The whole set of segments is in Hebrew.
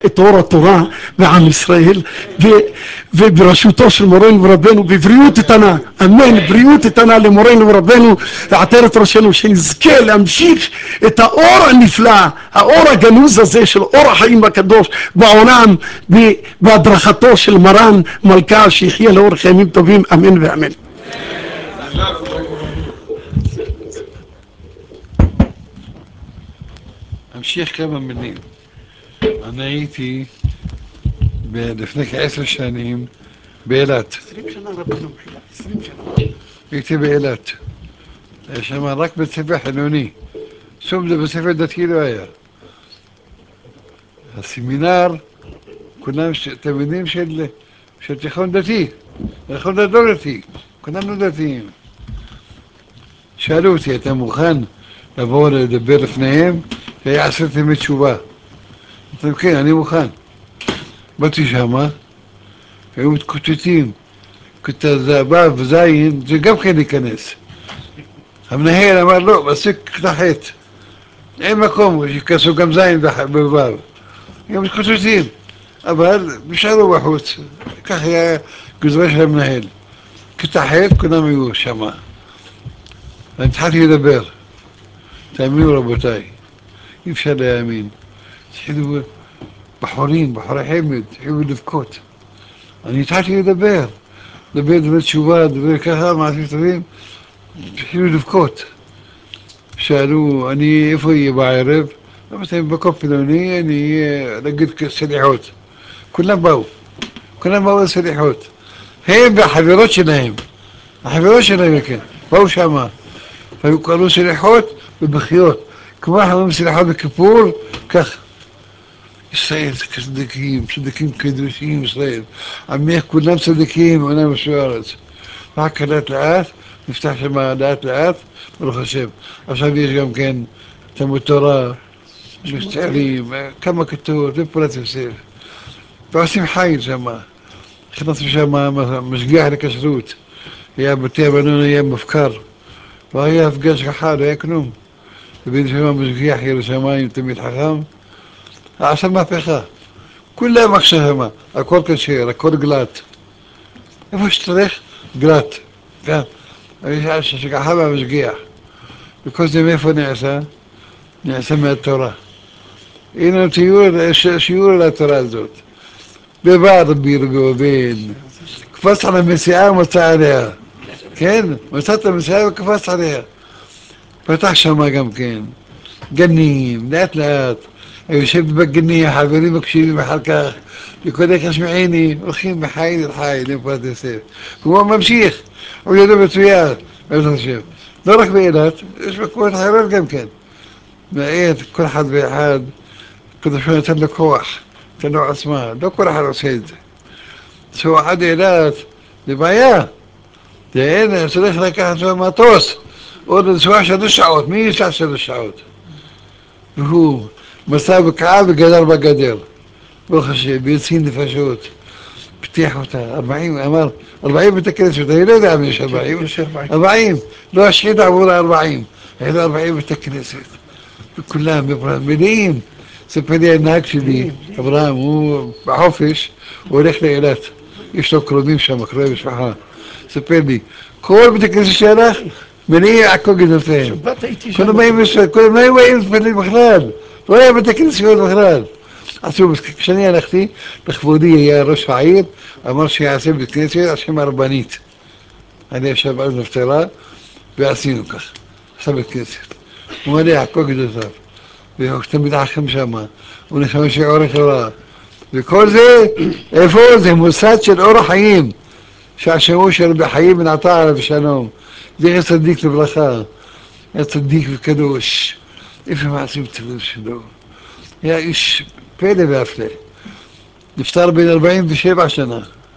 את אור התורה בעם ישראל ובראשותו של מורנו ורבנו בבריאות איתנה, אמן, בריאות איתנה למורנו ורבנו ועטרת ראשנו, שנזכה להמשיך את האור הנפלא, האור הגנוז הזה של אור החיים הקדוש בעולם בהדרכתו של מרן מלכה שיחיה לאורך ימים טובים, אמן ואמן. אמשיך כמה מילים. אני הייתי לפני כ10 שנים באילת. 20 שנה רבנו, 20 שנה. הייתי באילת. שם רק בית ספר חילוני. שום זה בית ספר דתי לא היה. הסמינר, כולם תלמידים של תיכון דתי. תיכון לא דתי. כולנו דתיים. שאלו אותי, אתה מוכן לבוא לדבר לפניהם? היה 10 ימי תשובה. אמרתי, כן, אני מוכן. באתי שמה, היו מתקוטטים. כיתה ו' וזין, זה גם כן להיכנס. המנהל אמר, לא, מספיק כיתה ח'. אין מקום, שייכנסו גם זין וו'. הם מתקוטטים. אבל נשארו בחוץ. כך היה גזרה של המנהל. כיתה ח', כולם היו שמה. ואני התחלתי לדבר. תאמינו רבותיי, אי אפשר להאמין. התחילו בחורי חמד, התחילו לבכות. אני התחלתי לדבר דברי תשובה, דברי ככה, מעשים טובים, התחילו לבכות. שאלו, אני איפה יהיה בערב? אמרתי, במקום פילוני, אני נגיד סליחות. כולם באו לסליחות. הם והחברות שלהם, כן, באו שמה. והיו קראו סליחות ובחיות. כמו אנחנו אומרים סליחות בכיפור, כך. ישראל זה צדיקים קדושים ישראל. עמך כולם צדיקים, עונה בשוארץ. רק לאט לאט, נפתח שם לאט לאט, ברוך השם. עכשיו יש גם כן תלמוד תורה, משתעלים, כמה כתות, ופרט יוסף. ועושים חיל שם. הכנסנו שם משגיח לכשרות. היה בתי הבנון, היה מפקר. לא היה הפגש אחד, לא היה כלום. ובין שם משגיח ירא שמיים, תמיד חכם. עשה מהפכה. כולם עכשיו שמה, הכל כשר, הכל גלט. איפה שצריך? גלט. כן. יש השגחה והמשגיח. וכל זה מאיפה נעשה? נעשה מהתורה. הנה שיעור על התורה הזאת. בבא רבי עובד. קפץ על המסיעה ומצא עליה. כן? מצא את המסיעה וקפץ עליה. פתח שמה גם כן. גנים, לאט לאט. יושב בגני, החברים מקשיבים אחר כך, וקודק השמעיני, הולכים מחיל אל חיל, לפרט יוסף. והוא ממשיך, הוא יודע מצוין, בעזרת השם. לא רק באילת, יש מקומות אחרות גם כן. מעט, כל אחד ואחד, כדי שהוא נתן לו כוח, נתן לו עצמה, לא כל אחד עושה את זה. צוע עד אילת, זה בעיה. זה אין, צריך לקחת לו מטוס, עוד לנסוע 3 שעות, מי ייסע 3 שעות? והוא מסע בקעה וגדר בגדר. ברוך השם, ביוצאים נפשות. פתח אותה, 40, אמר, 40 בית הכנסת, אני לא יודע מי יש 40. 40, לא השחיתה עבור 40. היו 40 בית הכנסת. וכולם מלאים. ספר לי הנהג שלי, אברהם, הוא בחופש, הוא הולך לאילת. יש לו קרובים שם, קרובי משפחה. ספר לי, כל בית הכנסת שהלך, מלאים עכו גדותיהם. כולם לא היו באים להתפלל בכלל. לא היה בית הכנסת בכלל. עשו, כשאני הלכתי, לכבודי היה ראש העיר, אמר שיעשה בית כנסת על שם הרבנית. אני ישב אז נפטרה, ועשינו כך. עשה בית כנסת. הוא מלא עכו גדותיו. והוא תמיד חכם שמה. הוא נשמע שיעורי תורה. וכל זה, איפה? זה מוסד של אור החיים. שהשמו של רבי חיים בן עטר עליו שלום. זכר צדיק לברכה. היה צדיק וקדוש. איפה מעשים טובים שלו. היה איש פלא והפלא. נפטר בן 47 שנה.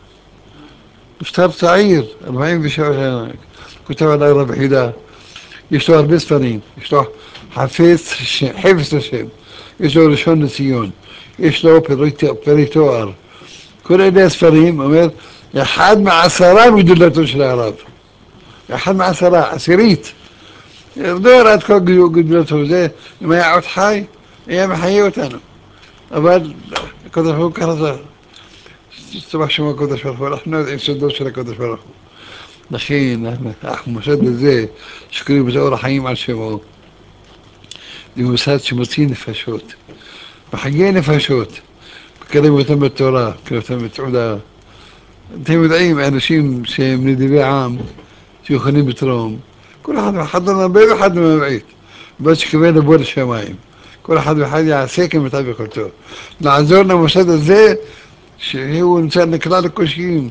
נפטר צעיר, 47 שנה. כותב עליי רבי חידה. יש לו הרבה ספרים. יש לו חפץ השם. יש לו ראשון לציון. יש לו פרי תואר. כל אלה הספרים אומר, 1 מ10 מגדולתו של הרב. 1 מ10, עשירית. לא ירד כל גדולתו. זה, אם היה עוד חי, היה מחיה אותנו. אבל הקדוש ברוך הוא ככה זה, צבח שם הקדוש ברוך הוא, אנחנו יודעים סודות של הקדוש ברוך הוא. לכן, המוסד הזה, שקוראים לזה אור החיים על שמו, זה מוסד שמוציא נפשות, מחיה נפשות, מקדם אותם בתורה, מקדם אותם בתעודה. אתם יודעים, אנשים שהם נדיבי עם, שיכולים לתרום, כל אחד לנבא ואחד למבעית, בס שכוון לבוא לשמיים. כל אחד ואחד יעשה כמיטב יכולתו. לעזור למוסד הזה, שהוא נקלע לקושיים,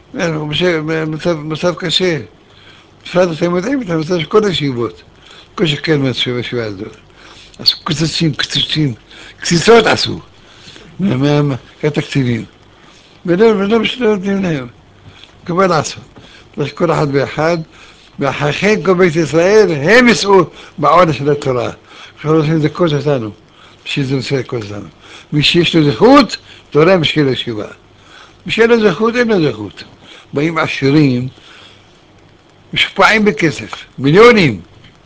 מצב קשה. בפרט אתם יודעים את המצב של כל הישיבות, כל שכן מהישיבה הזאת. אז קציצות עשו, מהתקציבים. ולא בשביל נותנים להם, כבר לעשות. כל אחד ואחד, ואחריכם כל בית ישראל, הם יישאו בעונש של התורה. אנחנו רוצים לזכות אותנו, בשביל זה נושא לזכות אותנו. מי שיש לו זכות, תורם בשביל הישיבה. מי שאין לו זכות, אין לו זכות. באים עשירים, משופעים בכסף, מיליונים,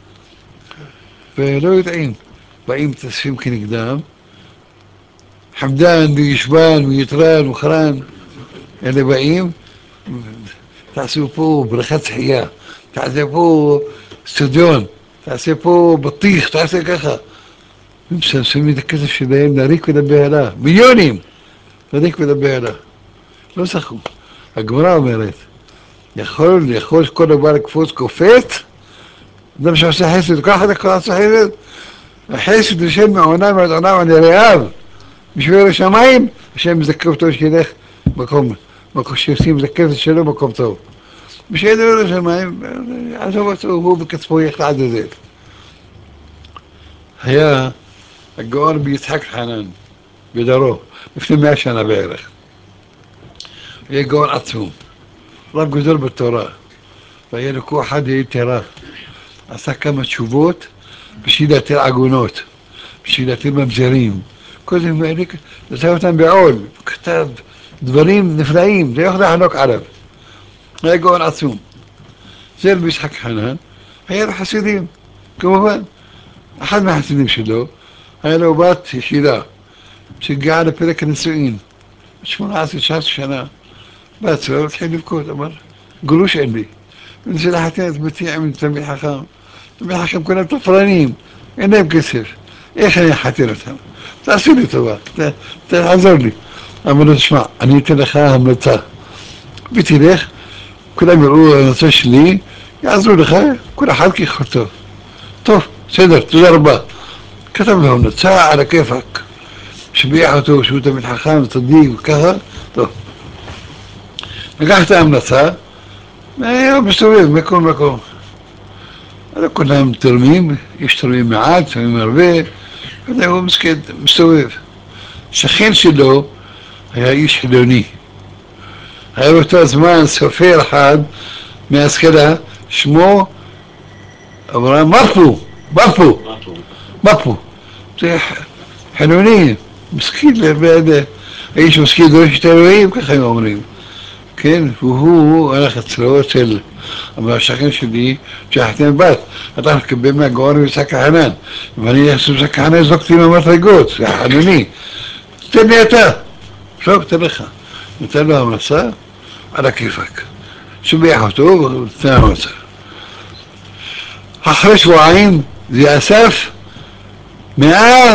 ולא יודעים. באים מתאספים כנגדם, חמדן וישבן ויתרן וחרן, אלה באים, תעשו פה בריכת שחייה, תעשה פה סטדיון, תעשה פה בטיח, תעשה ככה. הם שמים את הכסף שלהם להריק ולבהלה, מיליונים, להריק ולבהלה. לא שחו. הגמרא אומרת, יכול כל דבר לקפוץ קופץ, אדם שעושה חסד, כל אחד יכול לעשות חסד, החסד יושב מעונה ועד עונה ועד רעיו, בשביל השמיים, השם מזכה אותו שילך מקום שישים את הכסף שלו מקום טוב. בשביל השמיים, עזוב אותו, הוא בכספו יחד לזה. היה הגאון ביצחק חנן, בדרו, לפני 100 שנה בערך. היה גאון עצום, רב גדול בתורה, והיה לו כוח אחד יתרה. עשה כמה תשובות בשביל להתיר עגונות, בשביל להתיר ממזרים. כל זה נשא אותם בעול, כתב דברים נפלאים, זה יכול לחלוק עליו. היה גאון עצום. זה רבי יצחק חנן, היה לו חסידים, כמובן. אחד מהחסידים שלו, היה לו בת יחידה, שהגיעה לפרק הנישואין, 18-19 שנה. בעצמו התחיל לבכות, אמר, גרוש אין לי. וניסה לחתן את ביתי עם תלמיד חכם. תלמיד חכם כולם תפרנים, אין להם כסף. איך אני אחתן אותם? תעשו לי טובה, תעזור לי. אמר לו, תשמע, אני אתן לך המלצה. ותלך, כולם יראו המלצה שלי, יעזרו לך, כל אחד כיכולתו. טוב, בסדר, תודה רבה. כתב לו המלצה על הכיפק. שביח אותו, שהוא תלמיד חכם, צדיק וככה, טוב. לקח את ההמלצה, והוא מסתובב מכל מקום. אז כולם תורמים, יש תורמים מעט, תורמים הרבה, והוא מסתובב. שכן שלו היה איש חילוני. היה באותו זמן סופר אחד מהשכלה, שמו אברהם מפו. זה חילוני, משכיל, האיש משכיל דורש את האלוהים, ככה הם אומרים. כן, והוא הלך אצלו אצל השכן שלי, שהחתן בת, אתה מקבל מהגאון ויצחק חנן, ואני ויצחק חנן זרקתי מהמדרגות, זה החנוני, תן לי אתה, טוב, תן לך. נתן לו המלצה על הכיפק, שביח אותו ונתן המלצה. אחרי שבועיים זה אסף $100,000,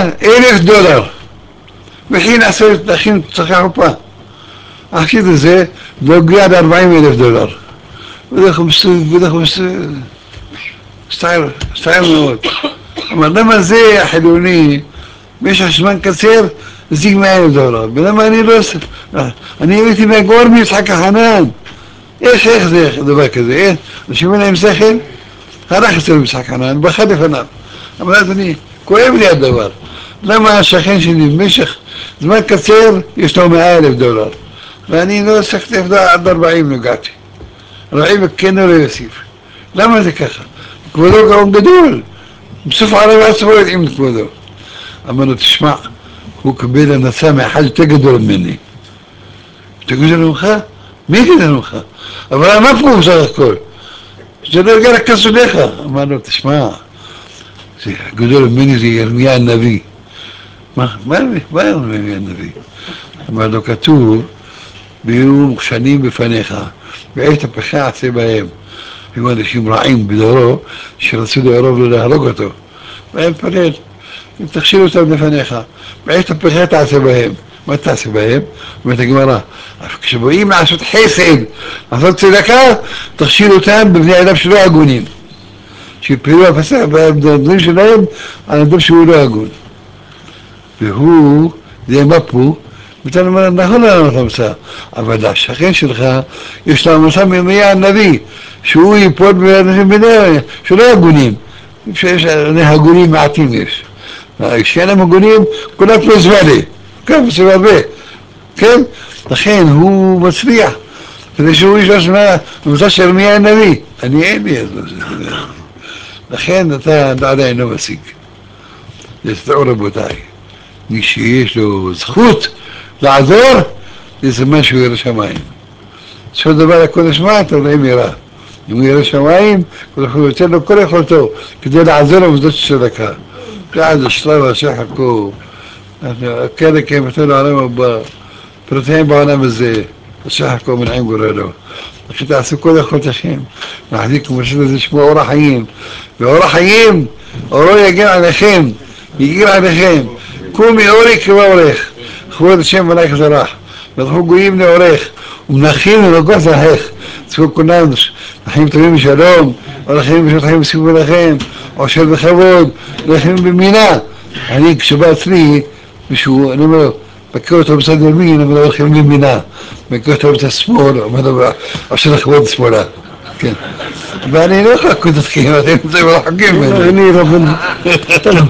וכי להכין צריכה חופה. החסיד הזה לא הגיע עד $40,000. בדרך מסתער מאוד. אבל למה זה החילוני, במשך זמן קצר, השיג $100,000. ולמה אני לא עושה? אני הבאתי מהגאון מיצחק חנן. איך זה דבר כזה? אנשים אין להם שכל? הלך אצל יצחק חנן, בכה לפניו. אבל אדוני, כואב לי הדבר. למה השכן שלי במשך זמן קצר יש לו $100,000? ואני לא עסקתי עד 40 נגעתי. 40 וכן לא יוסיף. למה זה ככה? כבודו גאון גדול. בסוף הערב עצמו יודעים את כבודו. אמר לו, תשמע, הוא קיבל הנצה מאחד יותר גדול ממני. יותר גדול ממך? מי גדול ממך? אבל מה פה בסך הכל? זה לא יגיע רק כסוליך. אמר לו, תשמע, זה גדול ממני זה ירמיה הנביא. מה מביא הנביא? אמר לו, כתוב, ויהיו מוכשנים בפניך, ועת אפך עשה בהם. היו אנשים רעים בדורו, שרצו להרוג לו להרוג אותו. והם פלל, תכשיל אותם לפניך, ועת אפך תעשה בהם. מה תעשה בהם? אומרת הגמרא, כשבאים לעשות חסד, לעשות צדקה, תכשיל אותם בבני אדם שלא הגונים. שיפלו הפסק בדברים שלהם על אדם שהוא לא הגון. והוא, זה מפו, ואתה אומר, נכון לענות למסע, אבל השכן שלך, יש לו מסע מימיה הנביא, שהוא ייפול באנשים בני, שלא הגונים, שיש הגונים מעטים יש. כשאינם הגונים, כולם פלוס ואלי, כן, עושים הרבה, כן? לכן הוא מצליח, כדי שהוא יש לו מסע של ירמיה הנביא, אני אין לי את זה. לכן אתה עדיין לא משיג. תדעו רבותיי, מי שיש לו זכות לעזור, זה סימן שהוא ירא שמיים. בסופו של דבר הכל נשמע, אתה רואה ירא. אם הוא ירא שמיים, הוא יוצא לו כל יכולתו כדי לעזור למוסדות של צדקה. ועד השלב השחקו, כאלה כמתנו העולם הבא, פרטיים בעולם הזה, השחקו מנעים גורלו. לכן תעשו כל יכולתכם, להחזיק מושל הזה שמו אור החיים, ואור החיים, אורו יגן עליכם, יגן עליכם, קומי אורי כמו אורך, כבוד השם מלאך זרח, ודחו גויים לאורך, ומנחים לנגות זרחך, צפו כולנו, לחיים טובים בשלום, או לחיים בשביל חיים בסיכום לכם, או של בכבוד, לחיים במינה. אני כשבא אצלי, מישהו, אני אומר, מכיר אותו בצד ימין, אבל לא לחיים במינה, מכיר אותו בצד שמאל, אומר לו, עושה לכבוד שמאלה, כן. ואני לא יכול לקוד אתכם, אתם נמצאים רחוקים ממני. אני רבנו, תלם.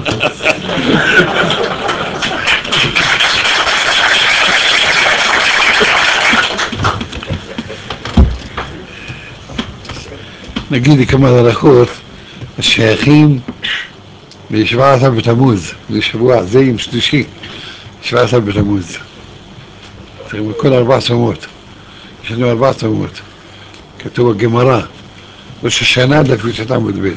נגיד לי כמה הלכות השייכים ב-17 בתמוז, זה שבוע, זה עם שלישי, 17 בתמוז. צריכים כל 4 צומות, יש לנו 4 צומות, כתוב בגמרא, ראש השנה דף י"ט עמוד ב'.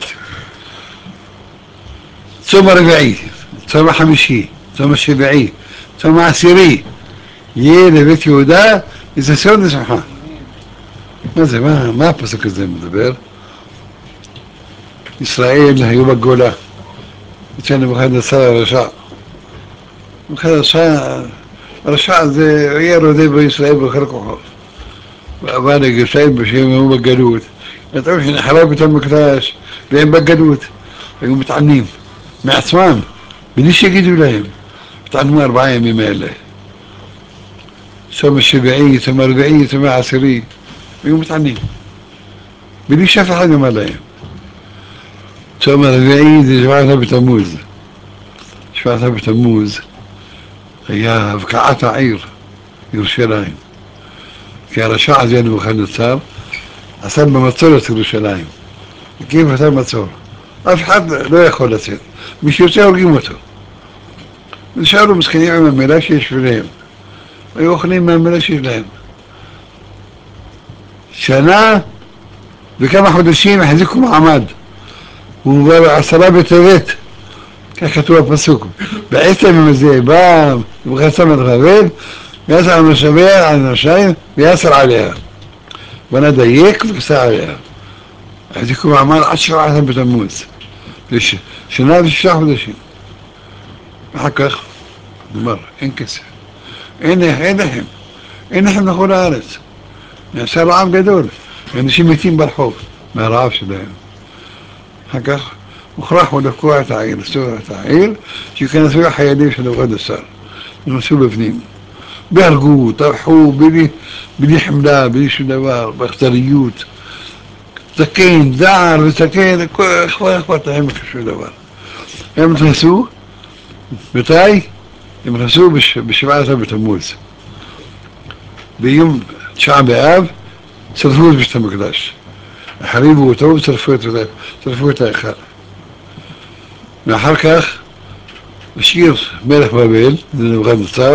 צום הרביעי, צום החמישי, צום השביעי, צום העשירי, יהיה לבית יהודה איזה סוד לשמחה. מה זה, מה הפסוק הזה מדבר? ישראל היו בגולה, אצלנו נבוכדנצר הרשע. הרשע זה היה רודף בישראל בכל כוחו. ועבר לגרשיים בשם היו בגלות. נתנו שנחרב בית המקדש והם בגלות. היו מתענים מעצמם, בלי שיגידו להם. התענו 4 ימים האלה. צום השביעי, צום הרביעי, צום העשירי. היו מתענים. בלי שאף אחד אמר להם. צום הרביעי זה 17 בתמוז. 17 בתמוז היה הבקעת העיר, ירושלים. כי הרשע הזה נבוכדנצר עשה במצור את ירושלים. הקים אותה מצור. אף אחד לא יכול לצאת. מי שיוצא הורגים אותו. נשארו מסכנים עם המילה שיש ביניהם. היו אוכלים מהמילה שיש להם. שנה וכמה חודשים החזיקו מעמד. הוא בא 10 בטבת, כך כתוב הפסוק. בעצם הזה בא נבוכדנצר מתרברב, ויעשר על משאביה, על נשיים, ויעשר עליה. בנה דייק וכסה עליה. החזיקו מעמד עד 17 בתמוז. שנה ו6 חודשים. ואחר כך, נאמר, אין כסף. אין לחם לכל הארץ. נעשה רעב גדול. ואנשים מתים ברחוב, מהרעב שלהם. אחר כך הוכרחו לפקוע את העיר, לסתור את העיר, שיכנסו החיילים של נבוכדנצר. נכנסו בפנים. והרגו, טרחו, בלי חמלה, בלי שום דבר, באכזריות. זקן, זער וזקן, לא אכפת להם שום דבר. הם נכנסו, מתי? הם נכנסו ב-17 בתמוז. ביום 9 באב, שרפו את בית המקדש. החריבו אותו ושרפו את ההיכל. ואחר כך, השאיר מלך בבל, נבוכדנצר,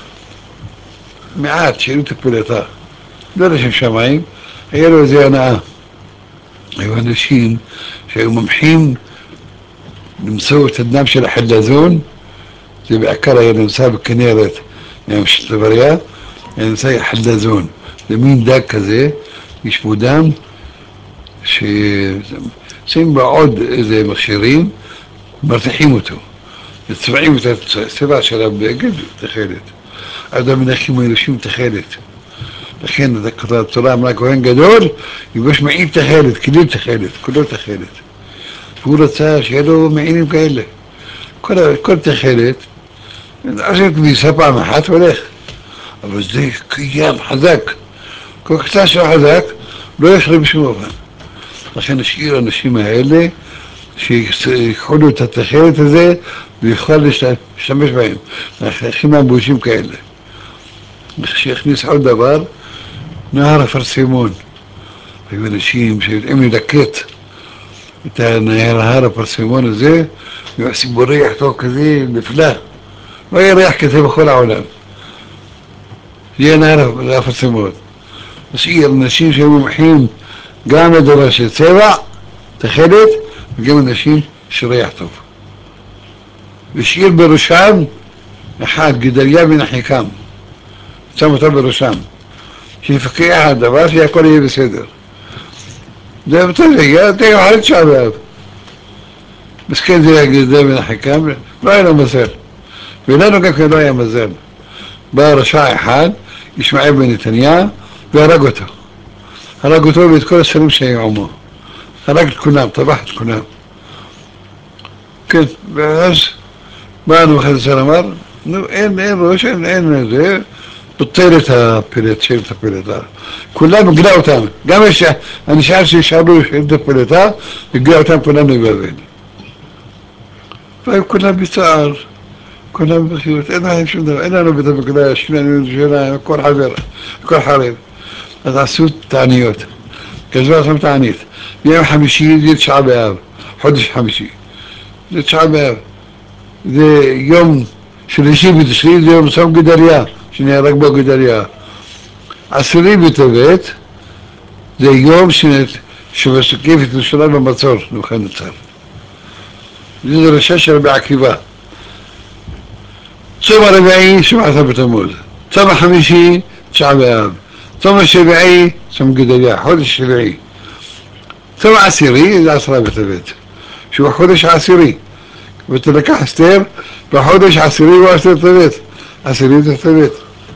מעט שאלות הפלטה, לא לשם שמיים, היה לו איזה הנאה. היו אנשים שהיו מומחים למצוא את הדם של החלזון זה בעיקר היה נמצא בכנרת, מש טבריה, היה נמצא חלזון, זה מין דג כזה, יש בו דם, ששים בה עוד איזה מכשירים, מרתיחים אותו, וצבעים את הצבע של הבגד, תכלת. עד המנחים הירושים תכלת. לכן התורה אמרה כהן גדול, יבוש מעיל תכלת, כלים תכלת, כולו תכלת. והוא רצה שיהיה לו מעילים כאלה. כל תכלת, עשית כביסה פעם אחת הולך. אבל זה קיים, חזק. כל קצת שלו חזק, לא יחלה בשום אופן. לכן השאיר האנשים האלה, שיקחו לו את התכלת הזה, ויוכל להשתמש בהם. הכי מהבושים כאלה. שיכניס עוד דבר, נהר הפרסימון. היו אנשים שיודעים לדקט את הנהר הפרסימון הזה, ועושים בו ריח טוב כזה נפלא. לא היה ריח כזה בכל העולם. זה יהיה נהר הפרסימון. השאיר אנשים שהיו מומחים גם לדבר של צבע, תכלת, וגם אנשים של ריח טוב. והשאיר בראשם אחד, גדליה בן אחיקם. שם אותו בראשם. שיפקח על דבר שהכל יהיה בסדר. זה בסדר, תהיה אחרי 9 באב. מסכן זה היה גדליה בן אחיקם, לא היה לו מזל. ולנו גם כן לא היה מזל. בא רשע אחד, ישמעאל בן נתניה, והרג אותו. הרג אותו ואת כל השרים שהיו עמו. הרג את כולם, טבח את כולם. כן, ואז באנו אחד השר אמר, נו אין ראש, אין זה, פותר את הפלט, שאין את הפלטה. כולם גלה אותם, גם יש אנשים שישאלו שאין את הפלטה, גלה אותם כולם לבבל. והיו כולם בצער, כולם בחיות, אין להם שום דבר, אין לנו בית המקדש, שלנו, כל חרב. אז עשו תעניות, כזו עשו תענית. ביום חמישי זה 9 באב, חודש חמישי. זה 9 באב. זה יום שלישי בתשרי, זה יום צום גדליה, שנהרג בו גדליה. 10 בטבת, זה יום שמסוכף את ירושלים במצור, נבוכדנצר. זה ראשה של רבי עקיבא. צום הרביעי, 17 בתמוז. צום החמישי, 9 באב. צום השביעי, צום גדליה, חודש שביעי. צום העשירי, זה 10 בטבת, שהוא החודש העשירי. ותלקח אסתר, בחודש עשירי הוא 10 טבת. 10 זה טבת.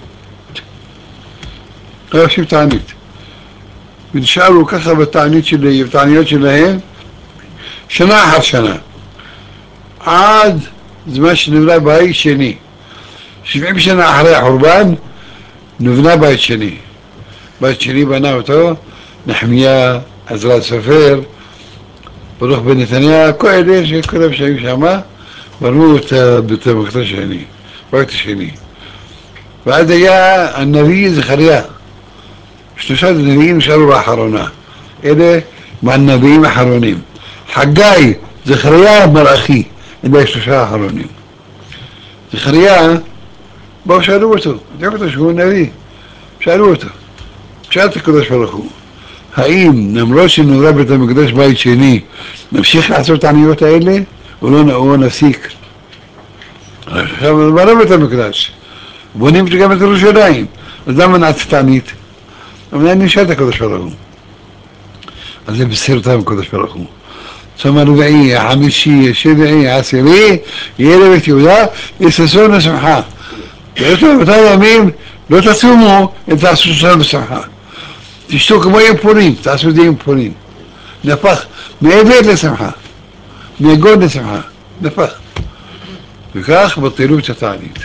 לא עושים תענית. ונשארו ככה בתעניות שלהם, שנה אחר שנה. עד זמן שנבנה בית שני. 70 שנה אחרי החורבן, נבנה בית שני. בית שני בנה אותו, נחמיה, עזרת סופר, ברוך בן נתניה, כל אלה שכולם שהיו שמה, בנו את בית המקדש השני, בית השני. ועד היה הנביא זכריה. 3 נביאים נשארו באחרונה. אלה מהנביאים האחרונים. חגי, זכריה, מלאכי. אלה 3 האחרונים. זכריה, באו שאלו אותו, יודעים אותו שהוא נביא. שאלו אותו. שאל את הקדוש ברוך הוא. האם למרות שנורא בית המקדש בית שני, נמשיך לעשות את העניות האלה, או לא נפסיק? עכשיו, מה לא בית המקדש? בונים גם את ירושלים, אז למה נעשית תענית? אבל אני נשאל את הקדוש ברוך הוא. אז זה בסרטם הקדוש ברוך הוא. צום הרביעי, החמישי, השביעי, העשירי, יהיה לבית יהודה, יששון לשמחה. באותם ימים לא תצומו, אם תעשו ששון בשמחה. תשתו כמו עם פורים, תעשו את זה עם פורים. נפח, מעבר לשמחה, מעגון לשמחה, נפח. וכך בטלו את התענית.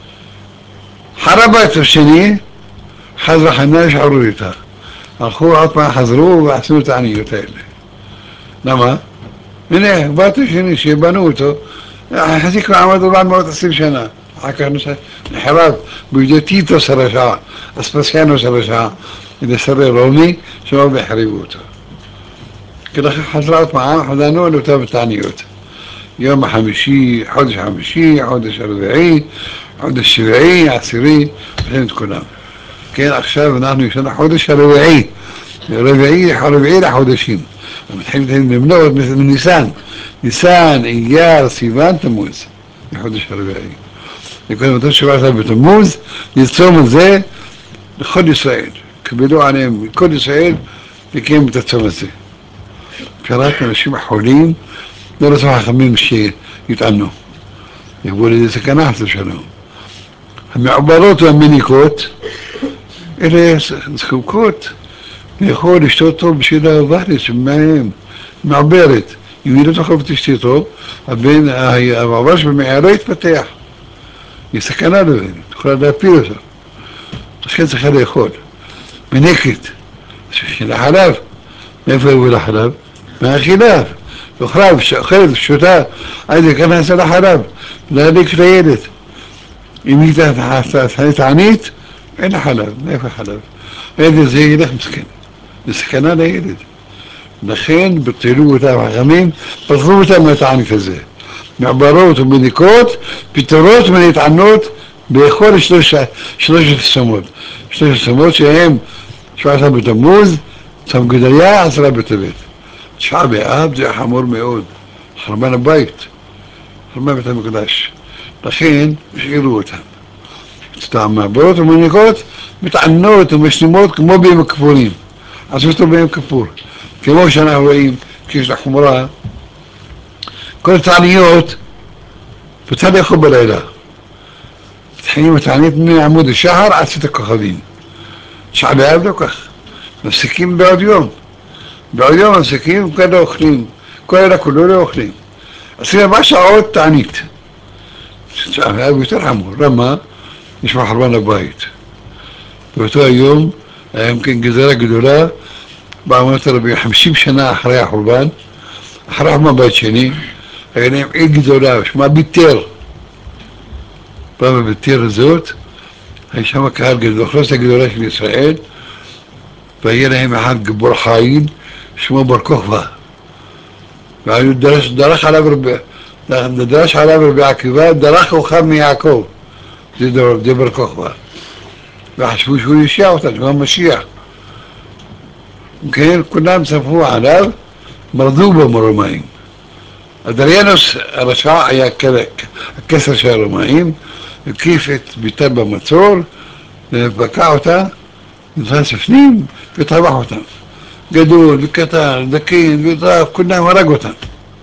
חרב את השני, חז וחנה שחררו איתה. הלכו עוד פעם, חזרו ועשו את העניות האלה. למה? הנה, בית השני שבנו אותו, החזיקו עמד 420 שנה. אחר כך נחרב בידי טיטוס הרשע, אספסיאנוס הרשע. זה שרי רומי, שבאו והחריבו אותו. ככה חזרה עוד פעם, חזרנו על אותם תעניות. יום החמישי, חודש חמישי, חודש הרביעי, חודש שביעי, עשירי, וכן את כולם. כן, עכשיו אנחנו יש לנו חודש הרביעי, רביעי לחודשים. מתחילים למנות מניסן, ניסן, אייר, סיוון, תמוז, לחודש הרביעי. לכל מתי 17 בתמוז, לצום את זה לכל ישראל. קבלו עליהם כל ישראל לקיים את הצום הזה. פרט אנשים החולים, לא רצו חכמים שיתענו. יבואו לידי סכנה חס ושלום. המעוברות והמניקות, אלה זקוקות לאכול, לשתות טוב בשביל הווארס, מהם, מעוברת. אם היא לא תאכל ותשתי טוב, המעבר שבמערה יתפתח. היא סכנה לו, תוכל להפיל אותו. לכן צריכה לאכול. מניקת, של החלב. מאיפה יבוא לחלב? מהחלב. אוכלת, פשוטה, עד להיכנס על החלב, להליק לילד. אם היא תענית, אין לה חלב, מאיפה חלב? הילד זה ילך מסכן, זה סכנה לילד. לכן בטלו אותם החכמים, פטרו אותם מהתענית הזה. מעברות ומניקות, פטרות ונתענות בכל שלושת הצומות. שלושת הצומות שהם 17 בתמוז, צום גדליה, 10 בטבת. 9 באב זה חמור מאוד, חרמן הבית, חרמן בית המקדש. לכן השאירו אותם. את המעברות ומניקות מתענות ומשלימות כמו ביום הכיפורים. עשו אותו ביום כיפור. כמו שאנחנו רואים, כשיש לחומרה, כל התעניות רוצה לאכול בלילה. מתחילים התענית מעמוד השחר עד 7 כוכבים. 9 באב לא כך. מפסיקים בעוד יום. בעוד יום מפסיקים וכאלה אוכלים. כל הלילה כולו לא אוכלים. 24 שעות תענית. 9 באב יותר חמור. למה? יש מחרבן הבית. באותו היום היה כן גזרה גדולה, 50 שנה אחרי החורבן, אחרי החורבן בית שני, היה להם עיר גדולה, שמה ביתר. בביתר הזאת, היה שם קהל גדול, אוכלוסייה גדולה של ישראל, והיה להם אחד גיבור חיל, שמו בר כוכבא. דרך עליו רבי עקיבא, דרך כוכב מיעקב. זה בר כוכבא. וחשבו שהוא ישיע אותם, שהוא המשיח. כן, כולם צפו עליו, מרדו בו מרומאים. אדריאנוס הרשע היה הכסר של הרומאים, הקיף את ביתה במצור, ובקע אותה, נכנס לפנים וטבח אותם. גדול וקטן, זקין ודרף, כולם הרג אותם.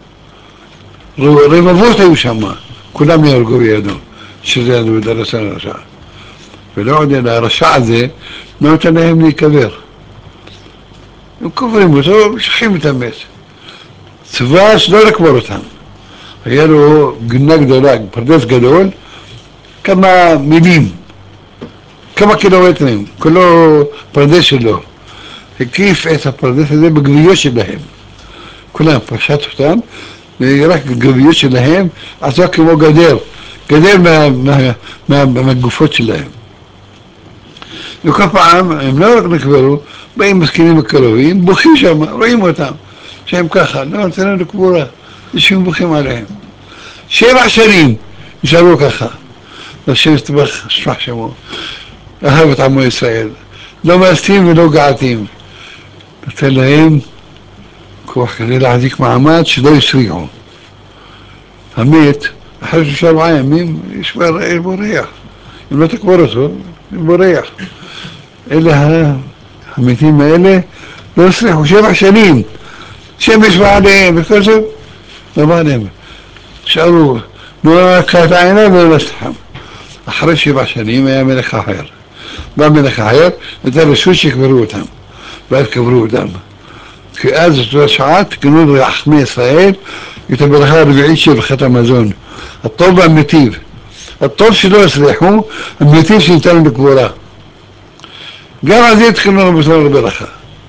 רבבות היו שם, כולם נהרגו בידו, שזה אדריאנוס הרשע. ולא עוד אלא הרשע הזה לא נותן להם להיקבר. הם קוברים אותו, משכים את המת. צבא שלא לקבור אותם. היה לו גינה גדולה, פרדס גדול, כמה מילים, כמה קילומטרים, כולו פרדס שלו. הקיף את הפרדס הזה בגוויות שלהם. כולם פשט אותם, ורק בגוויות שלהם עשו כמו גדר, גדר מהגופות שלהם. וכל פעם הם לא רק נקברו, באים מסכנים וקרובים, בוכים שם, רואים אותם, שהם ככה, לא נותנים לנו לקבורה, יושבים בוכים עליהם. 7 שנים נשארו ככה, והשם ישתבח שפח שמו, אהב את עמו ישראל, לא מאסתים ולא געתים, נותן להם כוח כדי להחזיק מעמד שלא יסריעו. המת, אחרי 3 ימים, יש בו ריח, אם לא תקבור אותו, יש בו ריח. אלה המתים האלה לא יסריחו 7 שנים, שמש בעליהם וכל זה, לא בעליהם. שאלו, לא נקעת עיניו ולא נסתחם. אחרי 7 שנים היה מלך אחר. בא מלך אחר, נתן רשות שקברו אותם, ואז קברו אותם. כי אז זאת שעה תקנו לחכמי ישראל את הברכה הרביעית של ברכת המזון. הטוב והמיטיב. הטוב שלא יסריחו, המיטיב שניתן לקבורה. גם על זה התחלנו לבשר לברכה.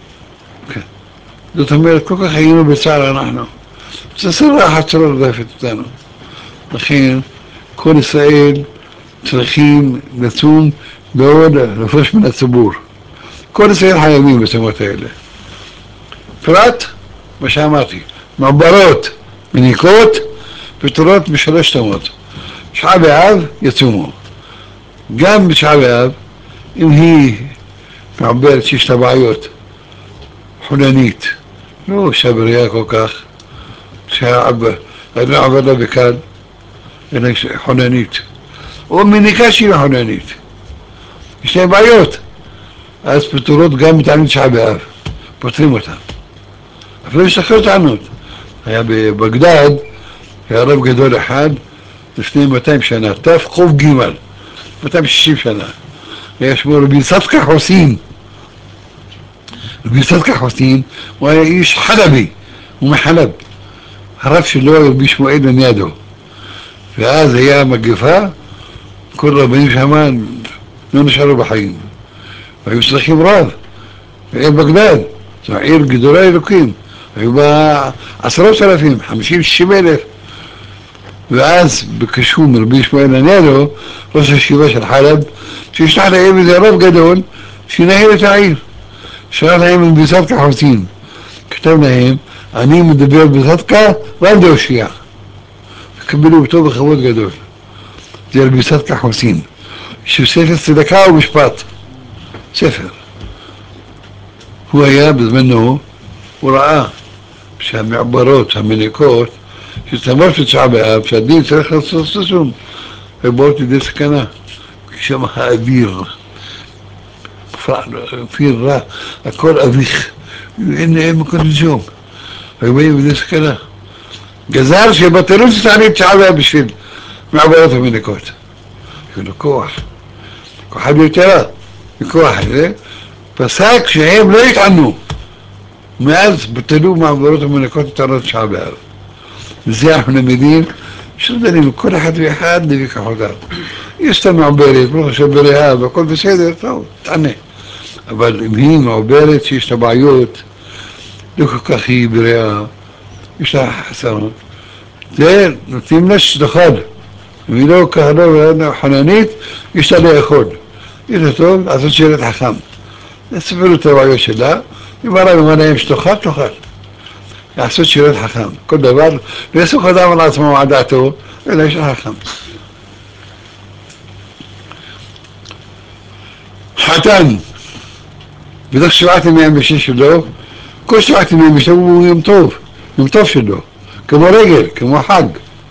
זאת אומרת, כל כך היינו בצער אנחנו. זה סרח הצרה רדפת אותנו. לכן, כל ישראל צריכים לצום ועוד לפרוש מן הציבור. כל ישראל חייבים בצומות האלה. פרט, מה שאמרתי, מעברות, מניקות, פטורות ב3 צומות. 9 באב יצומו. גם ב9 באב, אם היא מעברת שיש לה בעיות, חולנית, לא שברייה כל כך, שהעבר לא בקל, אלא חולנית. או מניקה שהיא חולנית. יש להם בעיות. אז פתורות גם בתענית תשעה באב, פותרים אותם. אפילו יש אחרי טענות. היה בבגדד, היה רב גדול אחד, לפני 200 שנה, תק"ג, 260 שנה. היה שמו רבי צדקה חוסין. רבי צדקה חוסין, הוא היה איש חלבי, הוא מחלב. הרב שלו היה רבי שמואל בן ידו. ואז היה מגפה, כל רבנים שם לא נשארו בחיים. והיו צריכים רב, בעיר בגדד, זו עיר גדולה אלוקים. היו בה 10,000, 50-60 אלף. ואז ביקשו מרבי שמואל בן ידו, ראש הישיבה של חלב, שישלח להם איזה רב גדול, שינהל את העיר. שלח להם רבי צדקה חוסין. כתב להם, אני מדבר בצדקה ועל דאושיע. וקבלו אותו בכבוד גדול. זה רבי צדקה חוסין. שספר צדקה ומשפט. ספר. הוא היה בזמנו, הוא ראה שהמעברות, המניקות, שתמר בתשעה באב, שהדין צריך לעשות ססום, ובאות לידי סכנה. שם האוויר, אוויר רע, הכל אביך, אין מקום לנשום. היו באים לידי סכנה. גזר שבטלו תענית תשעה באב בשביל מעברות המניקות. היו לו כוח, כוחה ביתרה, וכוח הזה, פסק שהם לא יתענו. מאז בטלו מעברות המניקות תענית תשעה באב. וזה אנחנו למדים, שדנים כל אחד ואחד נביא כחותם. יש את המעברת, ברוך השם בריאה, והכל בסדר, טוב, תענה. אבל אם היא מעברת שיש לה בעיות, לא כל כך היא בריאה, יש לה חסרות. זה נותנים לה שתאכל. אם היא לא ככה לא חננית, יש לה לאכול. יש לה טוב, לעשות שאלת חכם. נספר את הבעיות שלה, אם הרב אמר להם שתאכל, תאכל. לעשות שאלת חכם. כל דבר, לא יסוך אדם על עצמו על דעתו, אלא יש לה חכם. חתן, בדרך 7 ימי המשנה שלו, כל 7 ימי המשנה הוא יום טוב שלו, כמו רגל, כמו חג.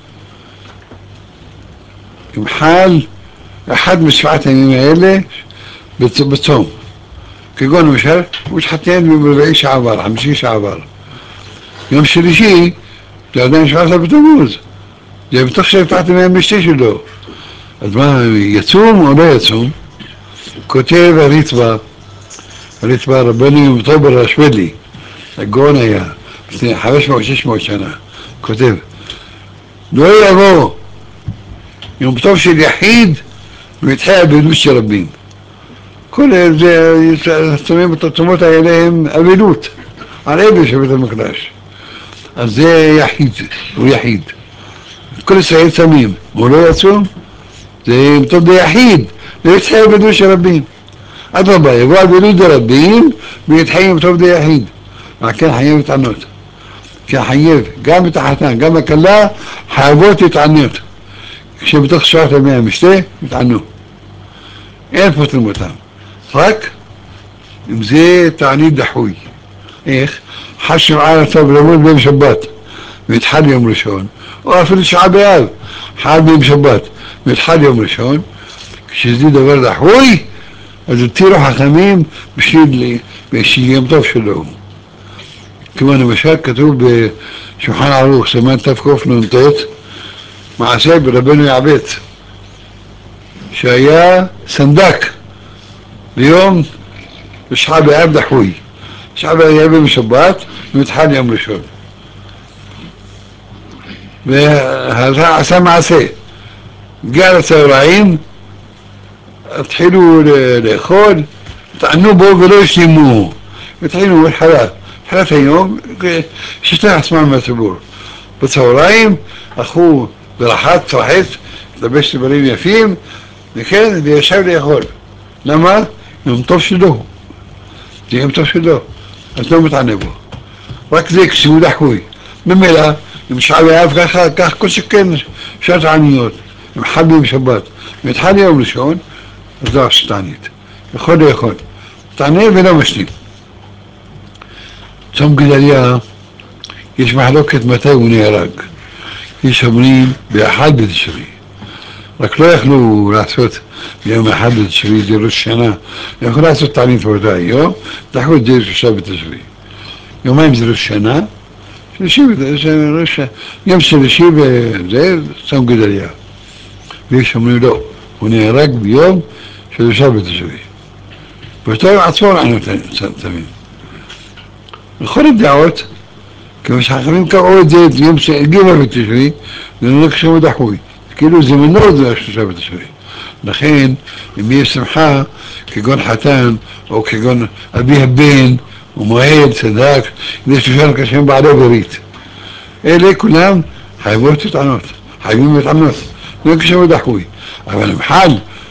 אם חל אחד משבעת הימים האלה בצום. כגון למשל, הוא התחתן ברביעי שעבר, 5 שעבר. יום שלישי, זה עדיין 17 בתמוז. זה בתוך 7 ימי המשנה שלו. אז מה, יצום או לא יצום? כותב הריטב"א רבנו יום טוב השוודי, הגאון היה, לפני 500-600 שנה, כותב, לא יבוא יום טוב של יחיד ויתחי אבילות של רבים. כל זה, צומעים את הצומות האלה הם אבילות, על אבל של בית המקדש. אז זה יחיד, הוא יחיד. כל ישראל צמים, הוא לא יצום, זה יום טוב ביחיד, ויתחי אבילות של רבים. אדרבה, יבוא אבילות דרבים ויתחי יום טוב ביחיד. וכן חייב להתענות. כן חייב, גם את החתן, גם הכלה, חייבות להתענות. כשבתוך 7 ימי המשתה, יתענו. אין פותרים אותם. רק אם זה תענית דחוי. איך? חד שבעה לצו למות ביום שבת, והתחל יום ראשון, או אפילו 9 באב, חל ביום שבת, והתחל יום ראשון, כשזה דבר דחוי, אז התירו חכמים בשביל יום טוב שלו. כמו למשל כתוב בשולחן ערוך, סימן תקנ"ט, מעשה ברבנו יעבץ, שהיה סנדק ליום 9 באב דחוי. 9 באב היה ביום שבת והתחל יום ראשון. ועשה מעשה. הגיע לצהריים, התחילו לאכול, טענו בו ולא השלימו. התחילו לחלת. תחילת היום, ששלח עצמם מהציבור. בצהריים, הלכו ברחת, צרחת, לבש דברים יפים, וכן, וישב לאכול. למה? יום טוב שלו. זה יום טוב שלו. אז לא מתענה בו. רק זה כשהוא דחוי. ממילא, אם 9 באב ככה, כך כל שכן שעת עניות. אם חל ביום שבת, והתחל יום ראשון, אז לא השתענית. יכול לאכול. תענה ולא משלים. צום גדליה, יש מחלוקת מתי הוא נהרג. יש אומרים באחד בתשרי, רק לא יכלו לעשות ביום אחד בתשרי זה ראש שנה, יכלו לעשות תענית באותו היום, דחו את זה שלושה בתשרי. יומיים זה ראש שנה, יום שלישי וזה, צום גדליה. ויש אומרים לא, הוא נהרג ביום שלושה בתשרי. באותו יום עצמו אנחנו צמים. בכל הדעות, כמו שחכמים קראו את זה, יום שהגיעו בתשרי, זה לא כשהוא דחוי. כאילו זה מנור זה השלושה בתשרי. לכן, אם יש שמחה, כגון חתן, או כגון אבי הבן, או מועד, צדק, זה שלושה כשהם בעלי ברית. אלה כולם חייבות להתענות, חייבים להתענות, לא כשהוא דחוי. אבל אם חל,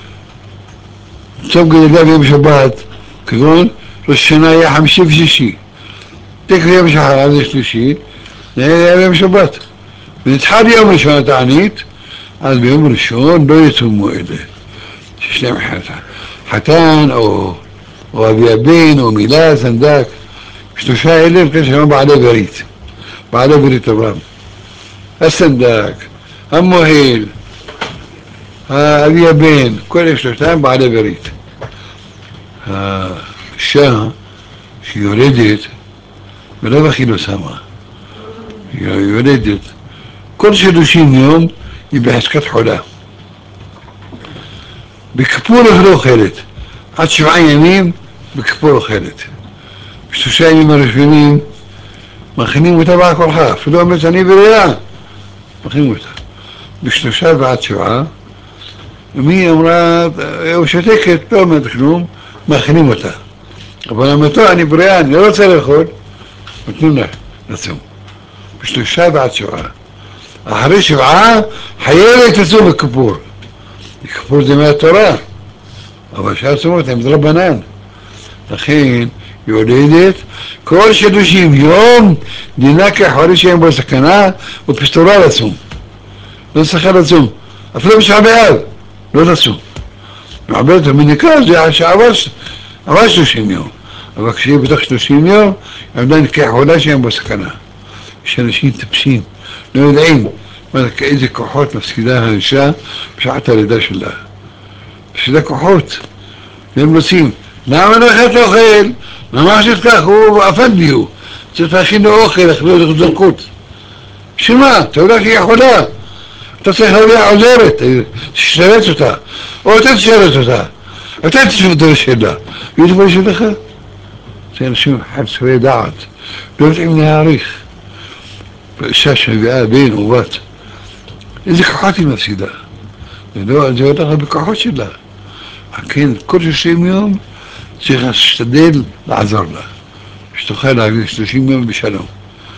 צום גדליה ביום שבת, כגון ראש שנה היה חמישי ושישי. תקרא יום שחר עד השלישי, זה היה ביום שבת. ונתחל יום ראשון התענית, אז ביום ראשון לא יצומו אלה. שיש להם חתן, או אבי הבן, או מילה, סנדק. שלושה אלה הם כשהם בעלי ברית. בעלי ברית אברהם. הסנדק, המוהל, אבי הבן, כל שלושתם בעלי ברית. האישה שיולדת, ולא בכי לא שמה, היא יולדת, כל 30 יום היא בחזקת חולה. בכיפור היא לא אוכלת, עד 7 ימים בכיפור אוכלת. בשלושה ימים הראשונים מכינים אותה בעל כורחה, אפילו אומרת אני בריאה, מכינים אותה. בשלושה ועד 7, ומי אמרה, הוא שתקת, לא אומרת כלום, מכינים אותה. אבל אמרתו, אני בריאה, אני לא רוצה לאכול, נותנים לה לצום. בשלושה ועד 7. אחרי 7, חייבת לצום בכיפור. כיפור זה מהתורה, אבל שאר צומות הם דרבנן. לכן, יולדת, כל 30 יום, דינה כחורי שאין בו סכנה, ופסטורה לצום. לא צריכה לצום. אפילו בשעה באב, לא לצום. מעברת המניקה זה שעבר 30 יום. אבל כשיהיה בתוך 30 יום, עדיין כחולה שאין בו סכנה. יש אנשים טיפשים, לא יודעים איזה כוחות מפסידה האישה בשעת הלידה שלה. מפסידה כוחות. והם רוצים, למה לא יכולת לאוכל? למה עשית כך? הוא אפד בי הוא. צריך להכין לו אוכל, אכלו לו זרקות. בשביל מה? אתה יודע שהיא חולה. אתה צריך להביא עוזרת, תשרת אותה. או אתה תשרת אותה. אתה תשרת אותה לשאלה. והיא תבוא לשאלך. זה אנשים חסרי דעת. לא יודעים להעריך. באישה שמביאה בן או בת. איזה כוחות היא מפסידה. זה הולך בכוחות שלה. כן, כל 30 יום צריך להשתדל לעזור לה. שתוכל להביא 30 יום בשלום.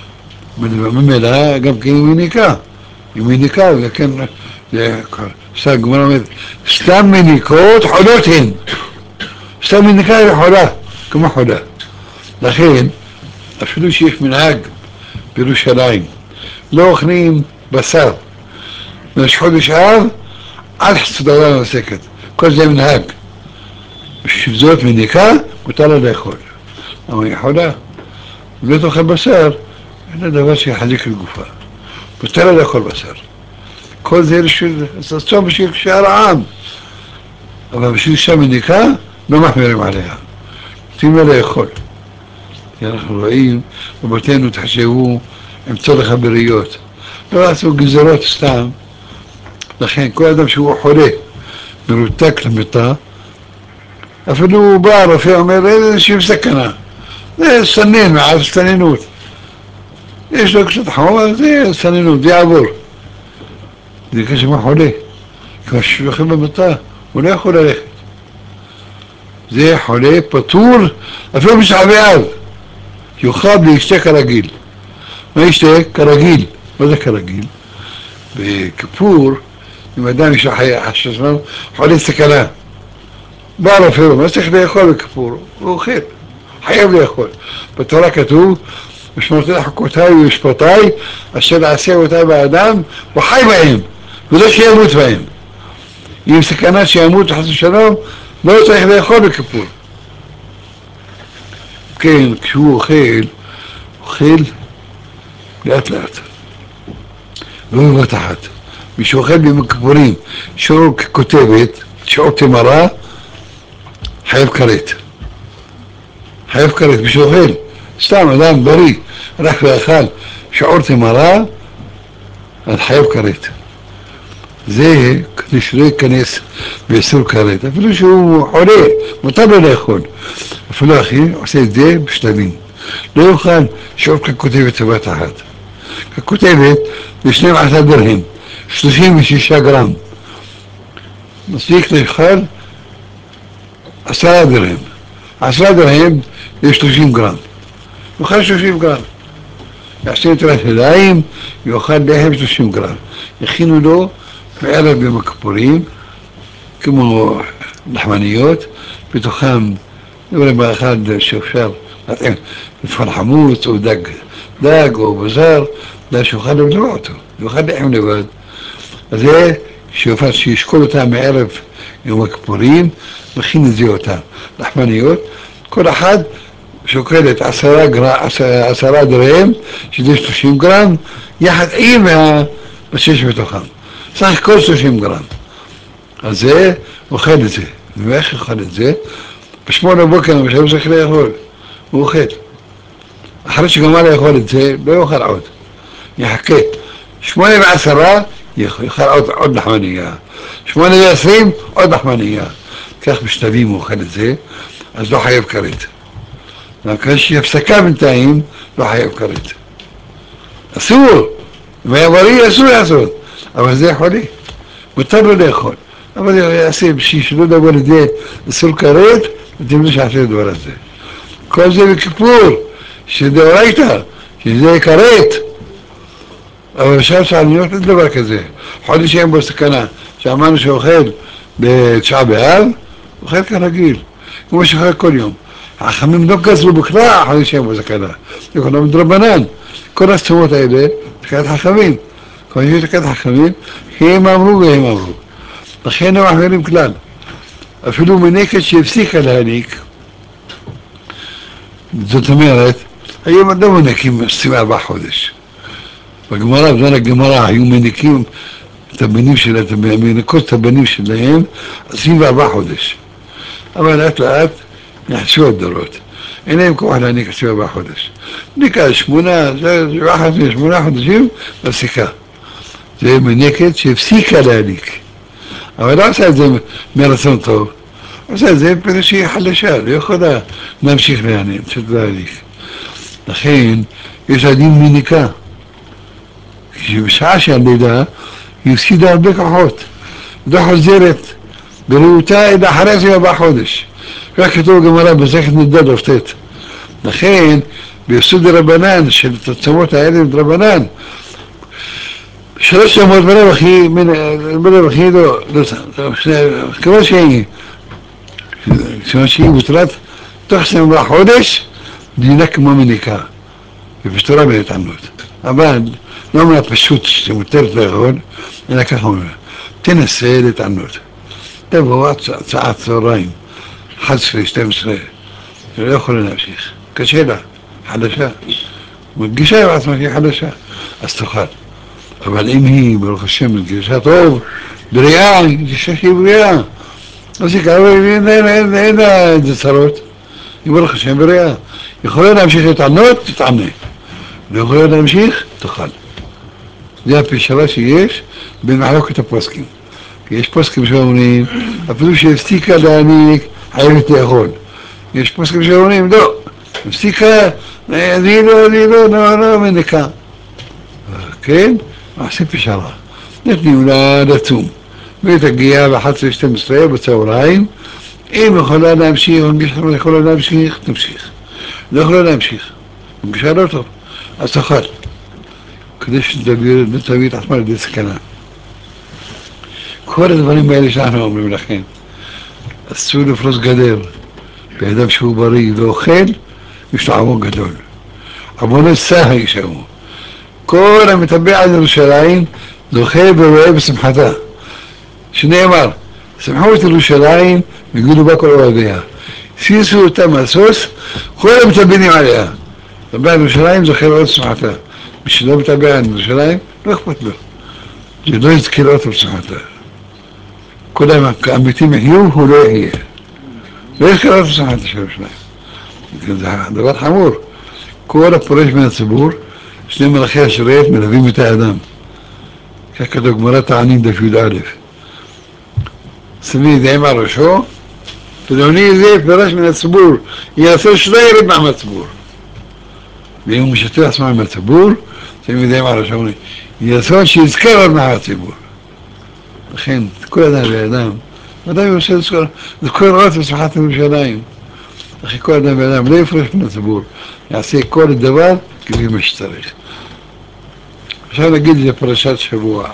ממילא גם כן היא מניקה. היא מניקה, וכן, עושה גמרא אומרת, סתם מניקות חולות הן. סתם מניקה היא חולה, כמו חולה. לכן, אפילו שיש מנהג בירושלים, לא אוכלים בשר. מראש חודש אב, עד סעודה נוסקת. כל זה מנהג. בשביל זאת מניקה, מותר לה לאכול. אבל היא חולה. אם לא תאכל בשר, אין לה דבר שיחזיק את גופה. מותר לה לאכול בשר. כל זה צום בשביל שאר העם. אבל בשביל אישה מניקה, לא מחמירים עליה. נותנים לה לאכול. כי אנחנו רואים, רבותינו תחשבו עם צורך הבריות. לא לעשו גזרות סתם. לכן כל אדם שהוא חולה, מרותק למיטה, אפילו הוא בא, הרופא אומר, איזושהי סכנה. זה סנן, מעל סננות. יש לו קצת חום, זה סננות, זה יעבור. זה כשמה חולה. כמו ששולחים במיטה, הוא לא יכול ללכת. זה חולה פטור, אפילו בשעה באב. יוכל להשתה כרגיל. מה ישתה? כרגיל. מה זה כרגיל? בכיפור, אם אדם יש לו חולה סכנה. בא הרופא, מה צריך לאכול בכיפור? הוא אוכל, חייב לאכול. בתורה כתוב, ושמרתי לחוקותיי ומשפטיי, אשר לעשה אותי באדם, וחי בהם, ולא שימות בהם. אם סכנה שימות חס ושלום, לא צריך לאכול בכיפור. כן, כשהוא אוכל לאט לאט. לא בבת אחת. מי שאוכל ביום הכיפורים שיעור ככותבת, שיעור תמרה, חייב כרת. חייב כרת, מי שאוכל, סתם אדם בריא, רק ואכל שיעור תמרה, אז חייב כרת. זה כדי שלא ייכנס באיסור כרת, אפילו שהוא חולה, מותר לו לאכול. אפילו אחי עושה את זה בשלבים. לא יוכל שיעור ככותבת בבת אחת. ככותבת זה 12 דרהם, 36 גרם. מספיק לאכול 10 דרהם. 10 דרהם זה 30 גרם. יאכל 30 גרם. יעשה את השדיים, יאכל לחם 30 גרם. יכינו לו בערב ביום הכיפורים, כמו לחמניות, בתוכם דבר אחד שאפשר להתאים לפעול חמוץ או דג או בזר, זה שיוכל לבלוע אותו, יוכל לחם לבד. אז זה שישקול אותם מערב יום הכיפורים, מכין את זה אותם. לחמניות, כל אחד שוקלת 10 דרהם, שזה 30 גרם, יחד עם הבשש בתוכם. סך הכל 30 גרם. אז זה אוכל את זה. ואיך אוכל את זה? ב8 בבוקר הוא צריך לאכול. הוא אוכל. אחרי שגמר לאכול את זה, לא יאכל עוד. יחכה. 8:10 יאכל עוד לחמניה. 8:20 עוד לחמניה. כך בשלבים הוא אוכל את זה, אז לא חייב כרת. וכאן שהיא הפסקה בינתיים, לא חייב כרת. אסור. אם היה בריא, אסור לעשות. אבל זה חולי. מותר לו לאכול. אבל יעשה בשביל שלא דבר את זה אסור כרת, אתם לא שעשה את דבר הזה. כל זה בכיפור, שזה אורייתא, שזה כרת. אבל אפשר שעניות אין דבר כזה. חודש אין בו סכנה. שאמרנו שאוכל בתשעה באב, אוכל כרגיל. כמו שאוכל כל יום. החכמים לא גזרו בכלל, חודש אין בו סכנה. זה כל מיני דרבנן. כל הסתומות האלה, תקעת חכמים. כל מיני תקעת חכמים, הם אמרו והם אמרו. לכן הם מחמירים כלל. אפילו מנקת שהפסיקה להניק, זאת אומרת, היום לא מנקים 24 חודש. בגמרא, בזמן הגמרא, היו מנקים את הבנים שלהם, מנקות את הבנים שלהם 24 חודש. אבל לאט לאט נחשו הדורות. אין להם כוח להניק 24 חודש. ניקה 8 חודשים, מפסיקה. זה מנקת שהפסיקה להניק. אבל לא עושה את זה מרצון טוב. עושה את זה פשוט שהיא חלשה, לא יכולה להמשיך להניק. לכן, יש הדין מניקה. בשעה שהלידה, היא הפסידה הרבה כוחות. לא חוזרת בריאותה עד אחרי 24 חודש. כך כתוב גמרא במסכת נידה דף ט'. לכן, ביסוד דרבנן, של התעצומות האלה דרבנן, 3 ימות ברווחי, לא, כמו שהיא בוטלת, תוך 24 חודש, דינה כמו מניקה, ובשתורה בהתענות. אבל לא אומר פשוט שמותרת לאכול, אלא ככה אומר, תנסה להתענות. תבוא הצעת צהריים, 11, 12, לא יכולה להמשיך, קשה לה, חדשה, מרגישה עם עצמה שהיא חדשה, אז תאכל. אבל אם היא, ברוך השם, מרגישה טוב, בריאה, היא מרגישה שהיא בריאה. אז היא כאלה, אין לה איזה צרות. היא ברוך השם בריאה. יכולה להמשיך להתענות, תתענה. לא יכולה להמשיך, תאכל. זה הפשרה שיש בין מחלוקת הפוסקים. כי יש פוסקים שאומרים, אפילו שהפסיקה להניק, חייבת לאכול. יש פוסקים שאומרים, לא, הפסיקה, אני לא מניקה. כן? עושה פשרה. נתנים לה לצום. ותגיע ב-11-12 בצהריים, אם יכולה להמשיך, אם יכולה להמשיך, תמשיך. לא יכולה להמשיך. מרגישה לא טוב. אז תאכל. כדי שתביא את עצמה לידי סכנה. כל הדברים האלה שאנחנו אומרים לכם, אסור לפרוס גדר. באדם שהוא בריא ואוכל, יש לו עוון גדול. עוון סה ישמו. כל המטבע על ירושלים זוכה ורואה בשמחתה. שנאמר, שמחו את ירושלים וגילו בה כל אוהביה. סיסו אותה מהסוס, כל המטבעים עליה. מטבע על ירושלים זוכה לראות שמחתה. מי שלא מטבע על ירושלים, לא אכפת לו. זה לא יזכה לאותו בשמחתה. כל האמיתים יחיו, הוא לא יהיה. לא יזכה לאותו בשמחתה של ירושלים. זה דבר חמור. כל הפורש מן הציבור, שני מלאכי השרת מלווים את האדם. כך כתוב גמרא תענית דף י"א. שמים ידיים על ראשו, פלוני זה פרש מן הציבור, יעשה שלא ירד מהציבור. ואם הוא משתף עצמם מהציבור, שמים ידיים על ראשו, יעשה שיזכה לרד מהציבור. לכן, כל אדם ואדם, אדם עושה את כל רעות ושמחת ירושלים. אחרי כל אדם ואדם לא יפרש מן הציבור, יעשה כל דבר כפי מה שצריך. עכשיו נגיד זה פרשת שבוע.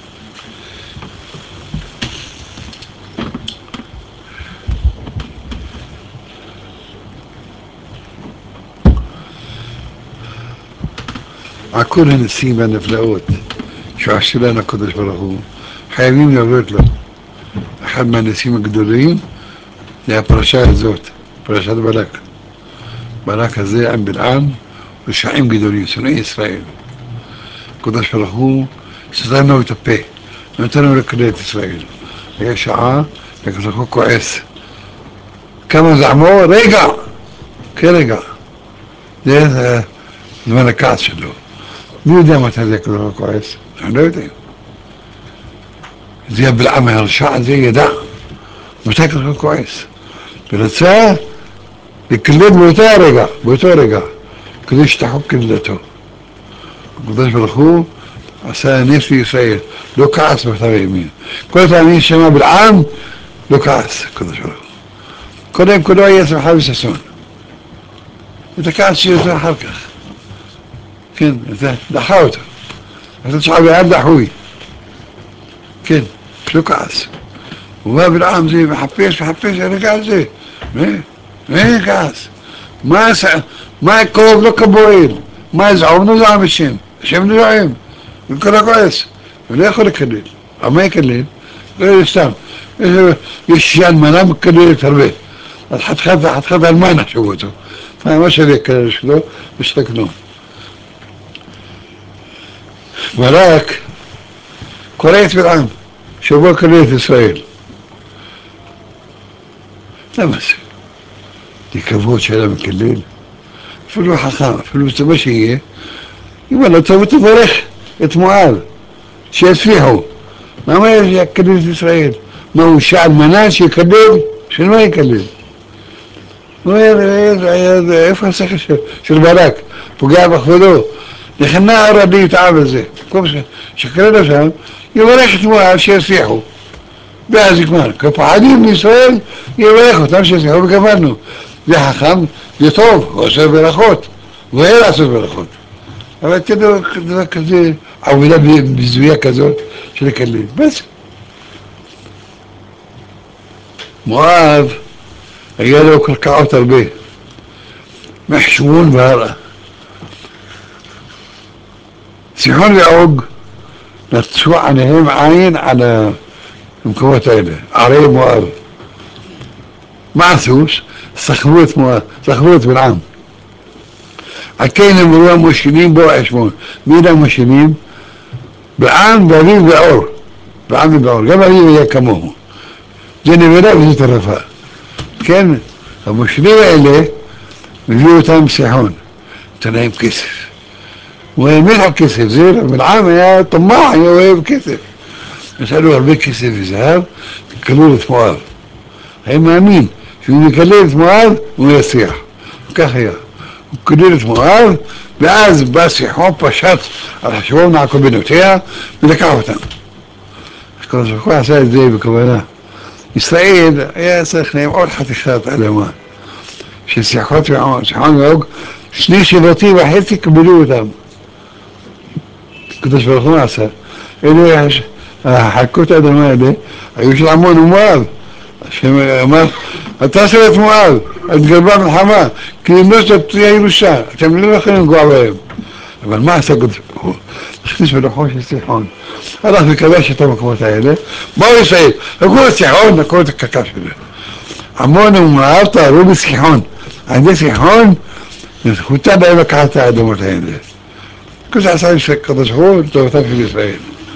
על כל הניסים והנפלאות שעשה לנו הקדוש ברוך הוא, חייבים להודות לו. אחד מהניסים הגדולים זה הפרשה הזאת, פרשת בלק. בלק הזה עם בלעם רשעים גדולים, שונאי ישראל. הקדוש ברוך הוא סתם לנו את הפה, נותן לנו לקלל את ישראל. היה שעה, הקדוש ברוך הוא כועס. כמה זעמו? רגע! כרגע. זה זמן הכעס שלו. מי יודע מתי זה הקדוש ברוך הוא כועס? אנחנו לא יודעים. זה הבלעם הרשע הזה ידע מתי הקדוש ברוך הוא כועס. ורצה לקלל באותו רגע, כדי שתחוק קללתו. הקדוש ברוך הוא עשה נס לישראל, לא כעס בכתב הימין. כל פעמים ששמע בלעם, לא כעס, הקדוש ברוך הוא. קודם כולו היה שמחה וששון. את הכעס שיוצא אחר כך. כן, דחה אותו. אתה תשמע בעד דחוי. כן, לא כעס. הוא בא בלעם זה, מחפש, הרגע הזה. אין כעס. מה קרוב לא כבועל? מה זעום לא זעם השם? השם לא זעם. וכל הכועס. הוא לא יכול לקלל. אבל מה יקלל? לא סתם. יש יד מנה מקללת הרבה. אז חתיכת על מה נחשבו אותו? מה שווה יקלל שלו? בשביל כלום. בלק קורא את בלעם, שבוא לקלל את ישראל. למה זה? לכבוד שאלה מקלל, אפילו חכם, אפילו זה מה שיהיה, אם לא טוב תברך את מואב, שיצליחו. מה אומר שיקלל את ישראל? מה הוא שעל מנה שיקלל? של מה יקלל? הוא אומר, איפה השכל של בלק? פוגע בכבודו. נכנע הרבי את העם הזה. במקום שקלל לשם, יברך את מואב שיצליחו. ואז נגמר, כפחדים מישראל יברך אותם שיצליחו וגמרנו. זה חכם, זה טוב, הוא עושה ברכות, הוא היה לעשות ברכות. אבל דבר כזה, עבודה בזויה כזאת של לקלל. בס. מואב, היה לו קרקעות הרבה, מחשבון והרע. סיחון ועוג נצאו עליהם עין על המקומות האלה, ערי מואב. מה עשו? סחבו את מואב, סחבו את בלעם. על כן אמרו המושלים בו חשבון. מי אלה המושלים? בלעם ואביו בעור. בלעם ובעור, גם אביו היה כמוהו. זה נבלה וזה טרפה. כן, המושלים האלה הביאו אותם סיחון, נתן להם כסף. הוא היה מת על כסף, זה בלעם היה טמח, היה אוהב כסף. נתנו הרבה כסף וזהב, כלול את מואב. היה מאמין שהוא מקלל את מואב, הוא יצליח. כך היה. הוא כלל את מואב, ואז בא סיחון פשט על חשבון נעקו בנותיה, ולקח אותם. הקדוש ברוך הוא עשה את זה בכוונה. ישראל היה צריך להם עוד חתיכת אדמה. שסיחון ועוג, 2.5 שבטים קבלו אותם. הקדוש ברוך הוא עשה. אלה החלקות האדמה האלה, היו של עמון ומואב. השם אמר, אתה עושה את מואב, את גרבה מלחמה, כי אם לא תהיה ירושה, אתם לא יכולים לגוע בהם. אבל מה עשה הקדוש ברוך הוא? הכניס בלוחו של סיחון. הלך וכבש את המקומות האלה, באו ישראל, לקחו את סיחון, לקחו את הקקה שלו. עמון ומואב תערו בסיחון. על ידי סיחון, זכותה בהם לקחת את האדמות האלה. כזה עשה הקדוש ברוך הוא לטובתם של ישראל.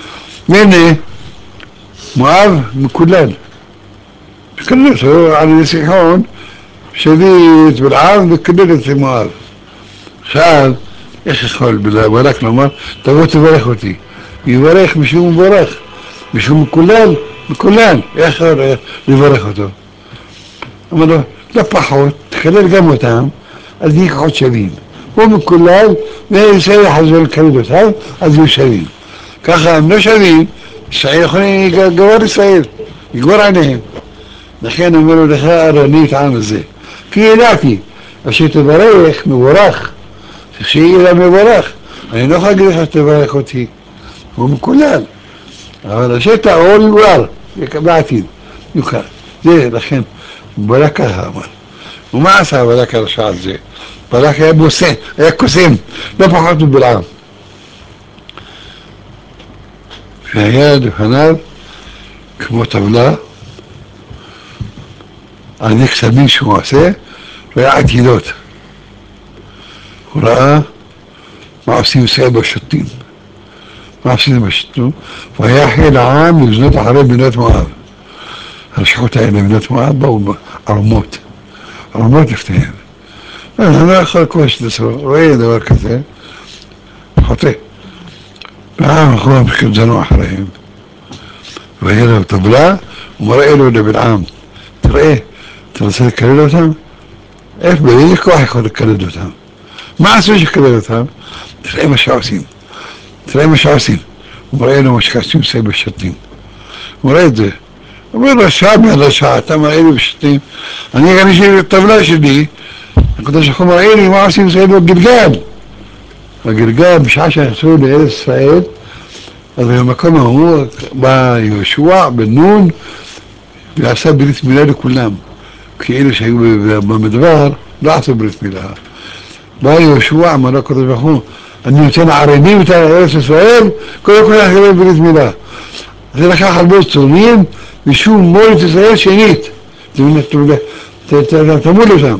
והנה, מואב מקולל. קללו על סיחון, שליט בלעם וקלל את מואב. עכשיו, איך יכול בלק לומר, תבוא תברך אותי. יברך משום מבורך, משום מקולל, מקולל. איך יכול לברך אותו? אמר לו, לא פחות, תקלל גם אותם, אז יהיה כוחות שווים. הוא מקולל, וישראל יחזור לקלל אותם, אז יהיו שווים. ככה הם לא שווים, ישראל יכולים לגבור ישראל, לגבור עליהם. לכן אומר לו לך ארוני את העם הזה. כי ידעתי, אשר תברך, מבורך, שיהיה מבורך. אני לא יכול להגיד לך שתברך אותי, הוא מקולל. אבל אשר תאור יואר, בעתיד, יוכר. זה לכן, בלק ככה אמר. ומה עשה בלק הרשע על זה? בלק היה בוסה, היה קוסם, לא פחות מבלעם. והיה לפניו כמו טבלה, על ידי כספים שהוא עושה, והיה עתידות. הוא ראה מה עושים ישראל בשוטים. מה עושים בשוטים? והיה חיל העם לבנות אחרי בנות מואב. הרשעות האלה בנות מואב באו ערמות. ערמות לפניהם. אני לא יכול לכבוש את עצמו, רואה דבר כזה, חוטא. והעם אחרון זנו אחריהם. והיה לו טבלה, ומראה לו לבלעם. תראה, אתה רוצה לקלל אותם? איך באיזה כוח יכול לקלל אותם? מה עשו שקלל אותם? תראה מה שעושים. תראה מה שעושים. הוא מראה לו מה שעושים סייב בשתים. הוא מראה את זה. הוא אומר לו, שעה מעלה שעה, אתה מראה לי בשתים. אני גם יש לי טבלה שלי, הקדוש ברוך הוא מראה לי מה עושים סייב בגלגל. בגלגל, בשעה שנכנסו לארץ ישראל, אז במקום ההוא בא יהושע בן נון, ועשה ברית מילה לכולם. כי אלה שהיו במדבר לא עשו ברית מילה. בא יהושע, אמר לו הקדוש ברוך הוא, אני נותן ערבים את ארץ ישראל, קודם כל אחרי ברית מילה. זה לקח הרבה צורמים, משום מול את ישראל שנית. תמול אותם.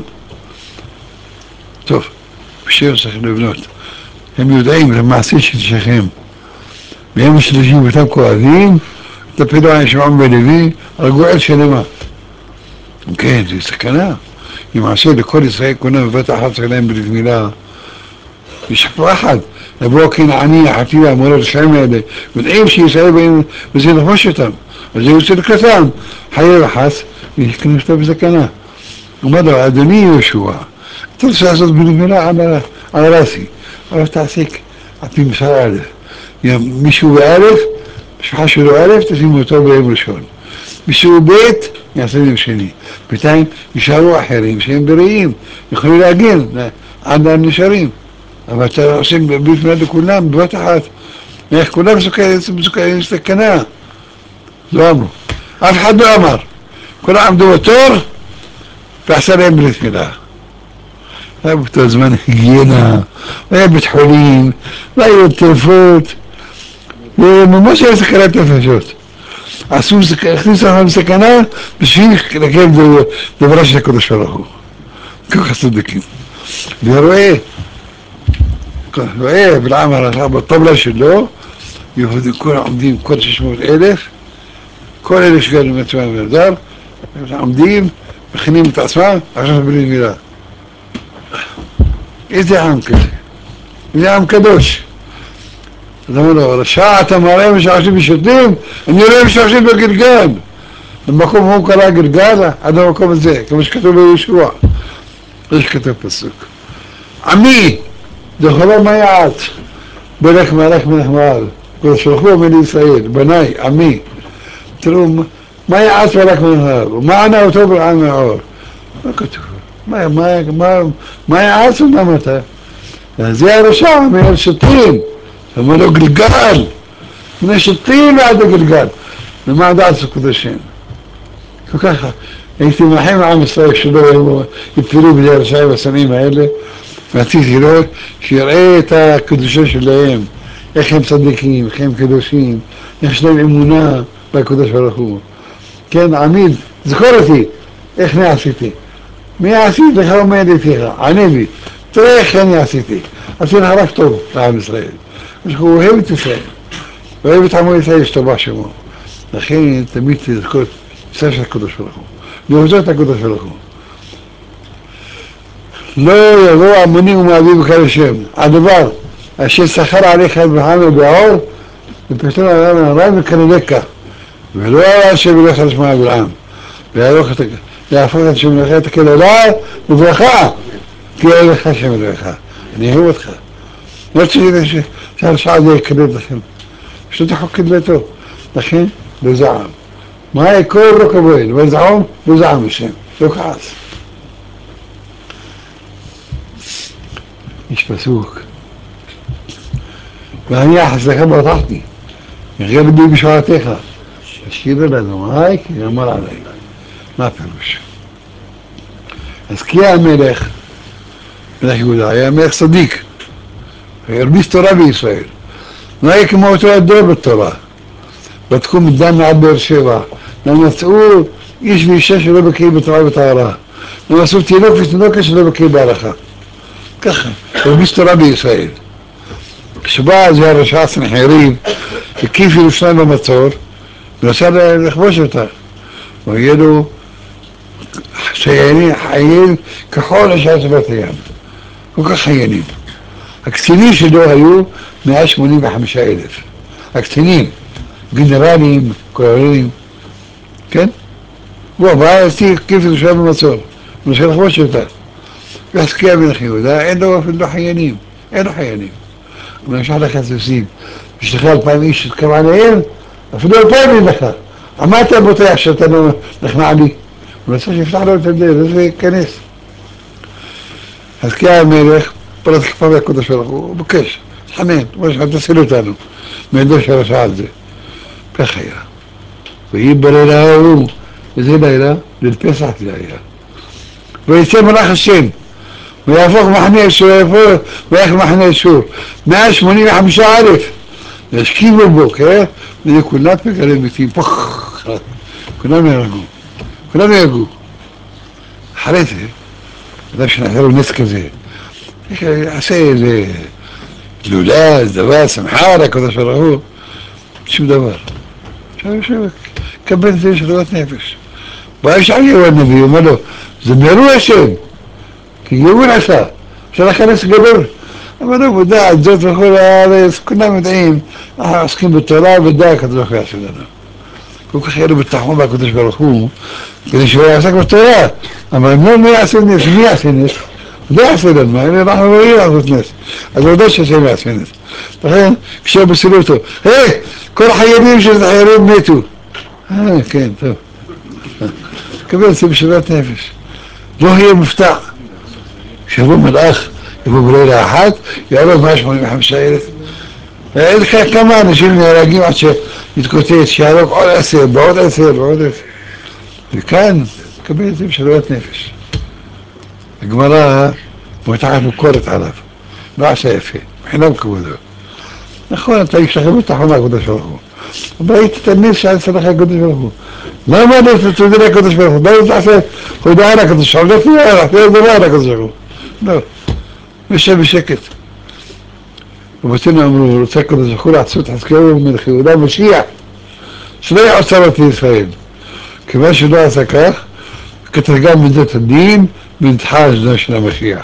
טוב, בשביל צריכים לבנות. הם יודעים, זה מעשי של שכם. ביום השלישי אותם כואבים, תפילו על שמעון ולוי, על גואל שלמה. כן, זה סכנה. למעשה לכל ישראל כולם בבת אחת צריך להם ברית מילה. יש פחד, לבוא כנעני, החטיבה, המורד השעים האלה, יודעים שישראל באים וזה לחוש אותם. אז זה יוצא לקראתם, חיי וחס, ויכנס אותו בסכנה. הוא אומר לו, אדוני יהושע, אתה רוצה לעשות ברית מילה על רסי, אבל תעסיק על פי מסר א'. מישהו באלף, משפחה שלו אלף, תשימו אותו ביום ראשון. מישהו בית, יעשה יום שני. בינתיים יישארו אחרים שהם בריאים, יכולים להגן עד הנשארים. אבל אתה עושה ברית מילה לכולם, בבת אחת. איך כולם מסוכנים סכנה. לא אמרו. אף אחד לא אמר. כולם עמדו בתור, ועשה להם ברית מילה. היה באותו זמן היגיינה, היה בית חולים, לא היו תרופות, וממש היה סכנת נפשות. הכניסו אותם לסכנה בשביל לקיים דברה של הקדוש ברוך הוא. ככה צדיקים. ורואה בלעם הרשע בטבלה שלו, יהודים כולם עומדים, כל 600,000, כל אלה שגרים בעצמם בנדר, עומדים, מכינים את עצמם, עכשיו ברית מילה. איזה עם כזה? איזה עם קדוש. אז אמרו לו, רשע אתה מראה משעשים בשותים, אני רואה משעשים בגלגל. במקום הוא קרא גלגל, עד המקום הזה, כמו שכתוב ביהושע. יש כתוב פסוק. עמי, דכלו מה יעץ, בלך מלך מלך מעל, ושלחו בני ישראל, בניי, עמי. תראו, מה יעץ מלך מלך מעל, ומה ענה אותו בלעם מעור. מה כתוב? מה יעץ ומה מתי? זה הרשע מהשוטים. אמר לו גלגל, מן השוטים ועד הגלגל. ומה דעת הקדושים? וככה, הייתי מנחם עם ישראל שלא יפלו בידי הרשעים והסמים האלה, ורציתי לראות שיראה את הקדושה שלהם, איך הם צדיקים, איך הם קדושים, איך יש להם אמונה בקדוש ברוך הוא. כן, עמיד, זכור אותי, איך אני עשיתי. מי עשיתי לך עומד איתך, ענה בי, תראה איך אני עשיתי. עשיתי לך רק טוב לעם ישראל. הוא אוהב את ישראל. ואוהב את עמו ישראל ישתבח שמו. לכן תמיד תזכור ספר של הקדוש ברוך הוא. להודות הקדוש ברוך הוא. לא יבוא המונים ומאביב בקהל השם. הדבר אשר שכר עליך את בחם ובעור, ופתאום הרב הרב וכנדקה. ולא היה השם ילך על שמע אברהם. ויהפוך את שם אלוהיך תקל אליי וברכה. כי אין לך שם אלוהיך. אני אוהב אותך. לא צריך שהרשעה זה יקדד לכם. שלא תחוק את ביתו. לכן, לא זעם. מה יקור לא כבוין, וזעום, לא זעם בשם. לא כעס. יש פסוק. ואני אחזקה בטחתי. יחיה בדי בשעתך. השאיר לנו, מהי? כי נאמר עליי. מה הפירוש? אז כי המלך, מלך יהודה, היה מלך צדיק. הרביץ תורה בישראל. לא היה כמו אותו הדור בתורה. בדקו מדן עד באר שבע. מצאו איש ואישה שלא בקיאים בתורה וטהרה. מצאו תינוק ותינוקת שלא בקיאים בהלכה. ככה, הרביץ תורה בישראל. כשבא זה הרשע סנחריב, הקיף ירושלים במצור, ורצה לכבוש אותה. ויהיה לו חיילים ככל השעה שבת הים. כל כך חיילים. הקצינים שלו היו 185,000. הקצינים, גנרלים, קולרים, כן? הוא הבא, הקיף ירושלים במצור. הוא רוצה לכבוש אותה. והסקיע מלך יהודה, אין לו חיילים. אין לו חיילים. הוא נמשך לך סוסים. יש לך 2,000 איש שתקרא עליהם, אפילו 2,000 אין לך. מה אתה בוטח שאתה לא נכנע לי? הוא רוצה שיפתח לו את הדלת, זה ייכנס. אז כי המלך, פרט כפה מהקודש ברוך הוא בוקש, תחנן, הוא אומר לך תציל אותנו, מידו של הרשע על זה. כך היה. ויהי בלילה ההוא, איזה לילה? ליל פסח זה היה. ויצא מלאך השם, ויהפוך מחנה אשור, וילך מחנה אשור, 185,000, והשכיבו בו, כן? וזה כולם פגלי מתים, פח, כולם נהרגו, כולם נהרגו. אחרי זה, אדם שנעשה לו נס כזה, עשה איזה גלולה, איזה דבר, שמחה על הקדוש ברוך הוא, שום דבר. עכשיו, קבל את זה של רואת נפש. בא ישעיהו הנביא, הוא אומר לו, זה מרו השם, כי גאול עשה, אפשר להיכנס גדול. אבל הוא בדעת זאת וכל הארץ, כולם יודעים, אנחנו עוסקים בתורה ודע הקדוש ברוך הוא יעשה לנו. כל כך יהיה לו ביטחון בקדוש ברוך הוא, כדי שהוא יעסק בתורה. אבל אם לא, מי יעשה נס? מי יעשה נס? הוא לא יעשה לנו, אנחנו לא יודעים לעשות נס. אז הוא יודע שהשם יעשה נס. לכן, כשהם בסילו אותו, כל החיילים של החיילים מתו. כן, טוב. קבל את זה בשבת נפש. לא יהיה מופתע. כשיבוא מלאך, יבוא בלילה אחת, יעלו 185,000. אין כמה אנשים נהרגים עד שיתקוטט, שיעלו עוד 10, בעוד 10, בעוד 10. וכאן, קבל את זה בשבת נפש. הגמרא מותחת ביקורת עליו. לא עשה יפה, מבחינה כבודו. נכון, אתה יש לכם ביטחון מהקדוש ברוך הוא. אבל ראיתי את הנס שעשה לך הקדוש ברוך הוא. למה אתה תודה לקדוש ברוך הוא? לא תעשה הודעה לקדוש ברוך הוא, לא תהיה לך, לא דבר לקדוש ברוך הוא. לא, יושב בשקט. רבותינו אמרו, רוצה הקדוש ברוך הוא לעשות חזקיהו מלך יהודה משיח, שלא יעצר את ישראל. כיוון שלא עשה כך, כתרגם מידת הדין, ונדחה אזנו של המשיח.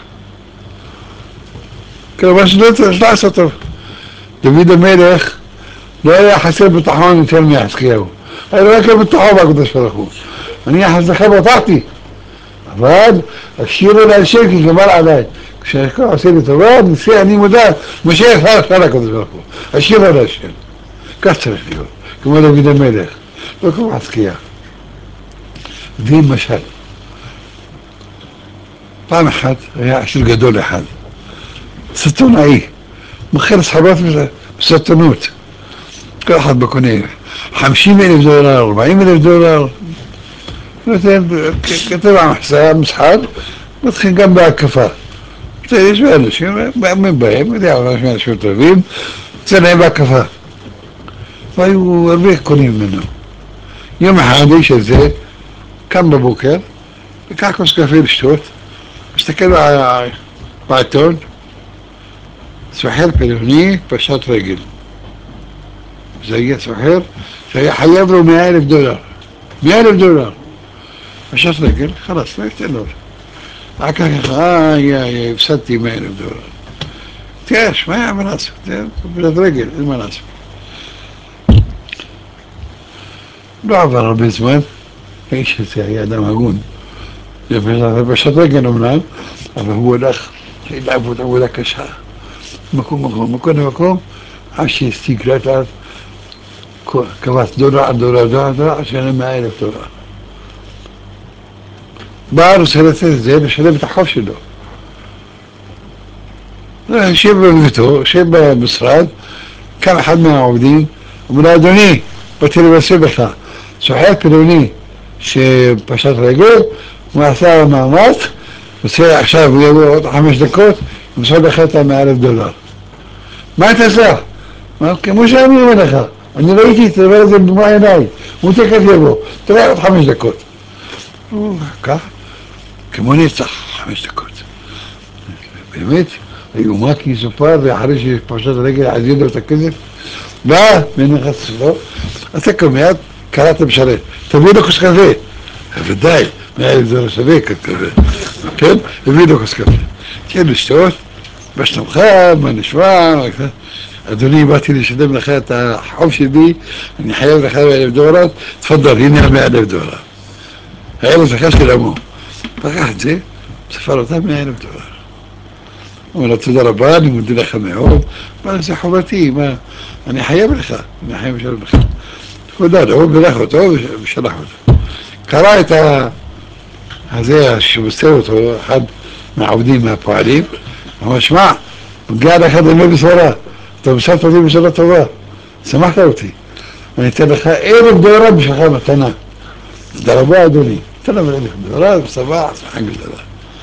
כלומר שלא עשה טוב. דוד המלך לא היה חסר ביטחון יותר מחזקיהו. היה לא רק ביטחון בקדוש ברוך הוא. אני אחזקה בטחתי. אבל השאיר אליי השם כי גמר עליי. כשהשם עושה לי טובה, אני מודע, משה יחזר לקדוש ברוך הוא. השאיר אליי השם. כך צריך להיות. כמו דוד המלך. לא כמו חזקיה. דין משל. פעם אחת היה עשיר גדול אחד. סטונאי. מוכר סחרות בסטונות. כל אחד בקונה. 50,000 דולר, 40,000 דולר. כתב המסחר, מתחיל גם בהקפה. יש אנשים, באים, יודע, אנשים טובים, זה להם בהקפה. והיו הרבה קונים ממנו. יום אחד האיש הזה קם בבוקר, לקח כוס קפה לשתות, מסתכל בעיתון, סוחר פלוני פשט רגל. زي سحر فهي حيب له $100,000 $100,000 مش هترجل خلاص ما يفتنور عكاك يا فسدتي $100,000 تياش ما يعمل ناسب بترجل المناسب لعب ربي زمان ايش يا دم هقول مش هترجل منام أما هو الأخ يلعبوا ذاك الشهر مكون عشي استيقرات كواس دولار عشان $100,000 بعرف ثلاثة زين عشان بتحوش له شبه بيته شبه بصراد كان حد من العابدين ومنادوني بتري بسيبها صحيح بدوني شي بشات رجل ومعثار مع مات وسير عشان يقول 5 دقات ومسوي خطة $100,000 ما تساه مش عامل ولا خا أنا لقيتي تبرز بماي ناي وتكفي يبو تلاقي 5 دقات كا كمان يصح 5 دقات بيمت يوماكي سوبر يا حريشي باشات رجل عزيزة وتكذب لا من خص له أتكلم ياد كراتب شريت تبينه كش كذي في الداي ما يقدر سبيك كذي كم يبينه كش كذي كم اشتوت باش نبخاب ما نشوى أدوني باتي اللي شدم لخيات حوشي دي إني حياة $100,000 تفضل هنا $100,000 هاي بس كاش كلامه فقعد زي سفرتها $100,000 ولا تضرباني مدينة خميعون ما سحبتي ما يعني حياة بالخير أنا حياة مش بالخير وداد هو بلخبته مش لخبته قرأت هذا شو بستوته حد معودين ما فعلين هو اسمع قاعد أخذ النبي صورة طب سافر دي بصورة الله سمحت أوتي يعني تدخل إيه الدورة مش خامة أنا ضربوها دوني تنا من الدورة بصباح حق الله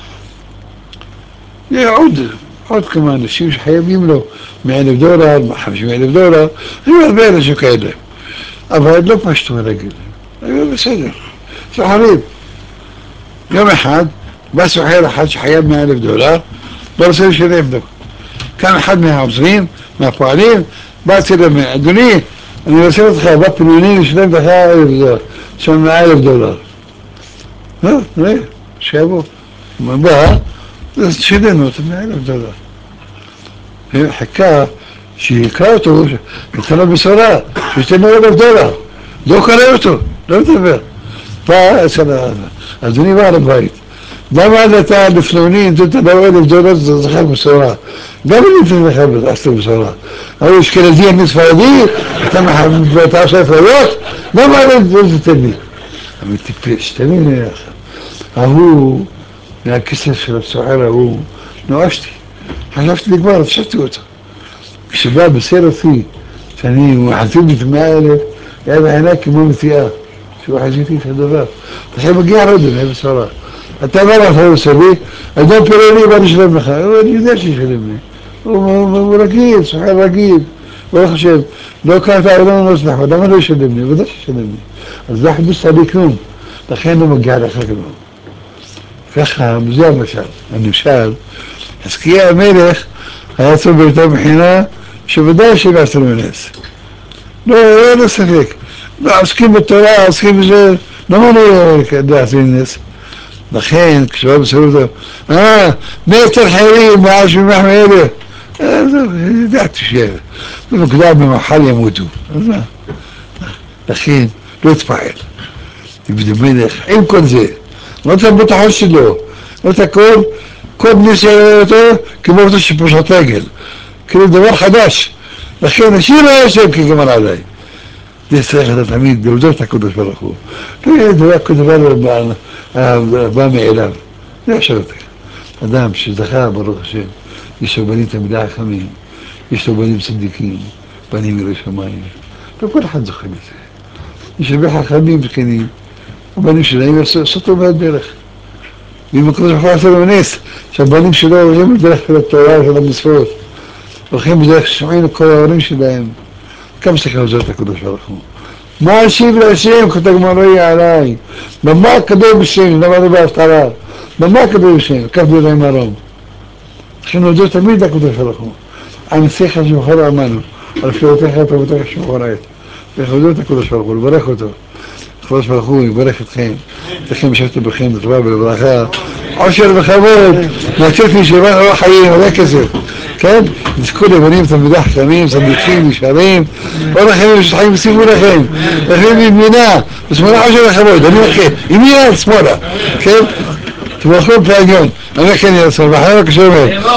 يعود كمان الشيء مش حياة بيملوا $100,000 ما حمش $100,000 هو البيت شو كايده أبغى لو باشتو رجل أيوة بس هذا شو حبيب يوم أحد بس وحيرة حاج حياة $100,000 بس ايش يبدو كان حد من حافظين ما فاعلين بس لما الدنيا أنا رسلت خابط مليونين شلون دخل شلون $100,000 ها ايه شابو من بها بس شدنه $100,000 هي حكاية شيكاته قلت له بسرعة $100,000 دو كلمته لو تبع فأسأل الدنيا ما ربيت ده ماذا تعرف الفلونين انت لو $1,000 دخل بسرعة قبل انت دخل اصلا بسرعة او اشكال دي الناس فاضي تم بتعرف فوات ده ما لازم تبني اما تبيش تبني يا اخي اهو يا كسر السعر اهو نواشتي حشفت لي كبار شفت قلت الشباب بصيروا فيه ثانيين وحاسين في مالك يعني هناك مهم فيها شو حاجتي في هذا الحين بقي ردنا بصراحة حتى ما راح سبي أدام فلاني ما نشرب مخا هو يقدرش يشربني هو رقيب صحيح رقيب ولا خشب لو كانت أعلان مصلحة ولا ما يشربني ما يقدرش يشربني الزاح بس هذيك نوم دخلنا ما قاعد أخذهم فخها مزيان مشال النشال حسكية ملك هاتوا بيتم حين شو بداش يبعثوا الناس لا لسه هيك لا اسكين بالتراث اسكين بزي نموني داعسين الناس دخين شباب سعودة بيت الحريم معاش بمحميله دعت شيء من كلاب من محل يموتوا دخين لو تفعل يبدو ملك يمكن زي ما تبتحوش له ما تكون كل نسيته كبرت مش هتاجل كل دور 11 دخينا شيله شبكي كمان علي دي ساخدة عميد جوزتها كنت فرقوا في دواء كنت فرق بامي إعلام يا شرطك هدام شي دخاء برغشين يشتو بني تمداع خمين يشتو بني مصدقين بني ميرش ماين فكل حد خميس يشبيحها خمين بكنين وبني شلايين صوتوا بهاد بيرخ بما كنت بحاصل وناس شبانين شلو وجم بدرخ التوار هذا مسفوت والخيم بدرخ الشمعين الكورة ونمشي دايم كم سكة وزارتك كنت فرقوا ما أشيب الأشياء كنت أجمعي علي لما كدوا بالشيء لما نبقى افتراض لما كدوا بالشيء كيف دوا دايما روم عشان وزارة ميدا كنت فرقوا عن السيخة جو خلق أمانه על תפילותיך ופעולותיך שמורת. לכבדו את הקדוש ברוך הוא, לברך אותו. הקדוש ברוך הוא יברך אתכם, אתכם ישבתם בכם בטובה ולברכה, עושר וכבוד, לצאת מישיבת אורח חיים, עולה כסף, כן? תזכו לבנים, תלמידי חכמים, צדיקים, ישרים, אורח חיים ושטחים ישימו לכם, לכם ימינה, בשמאלה עושר וכבוד, אני מכיר, ימינה שמאלה, כן? תברכו בעליון, אני כן יעצור, בחיים הקשורים.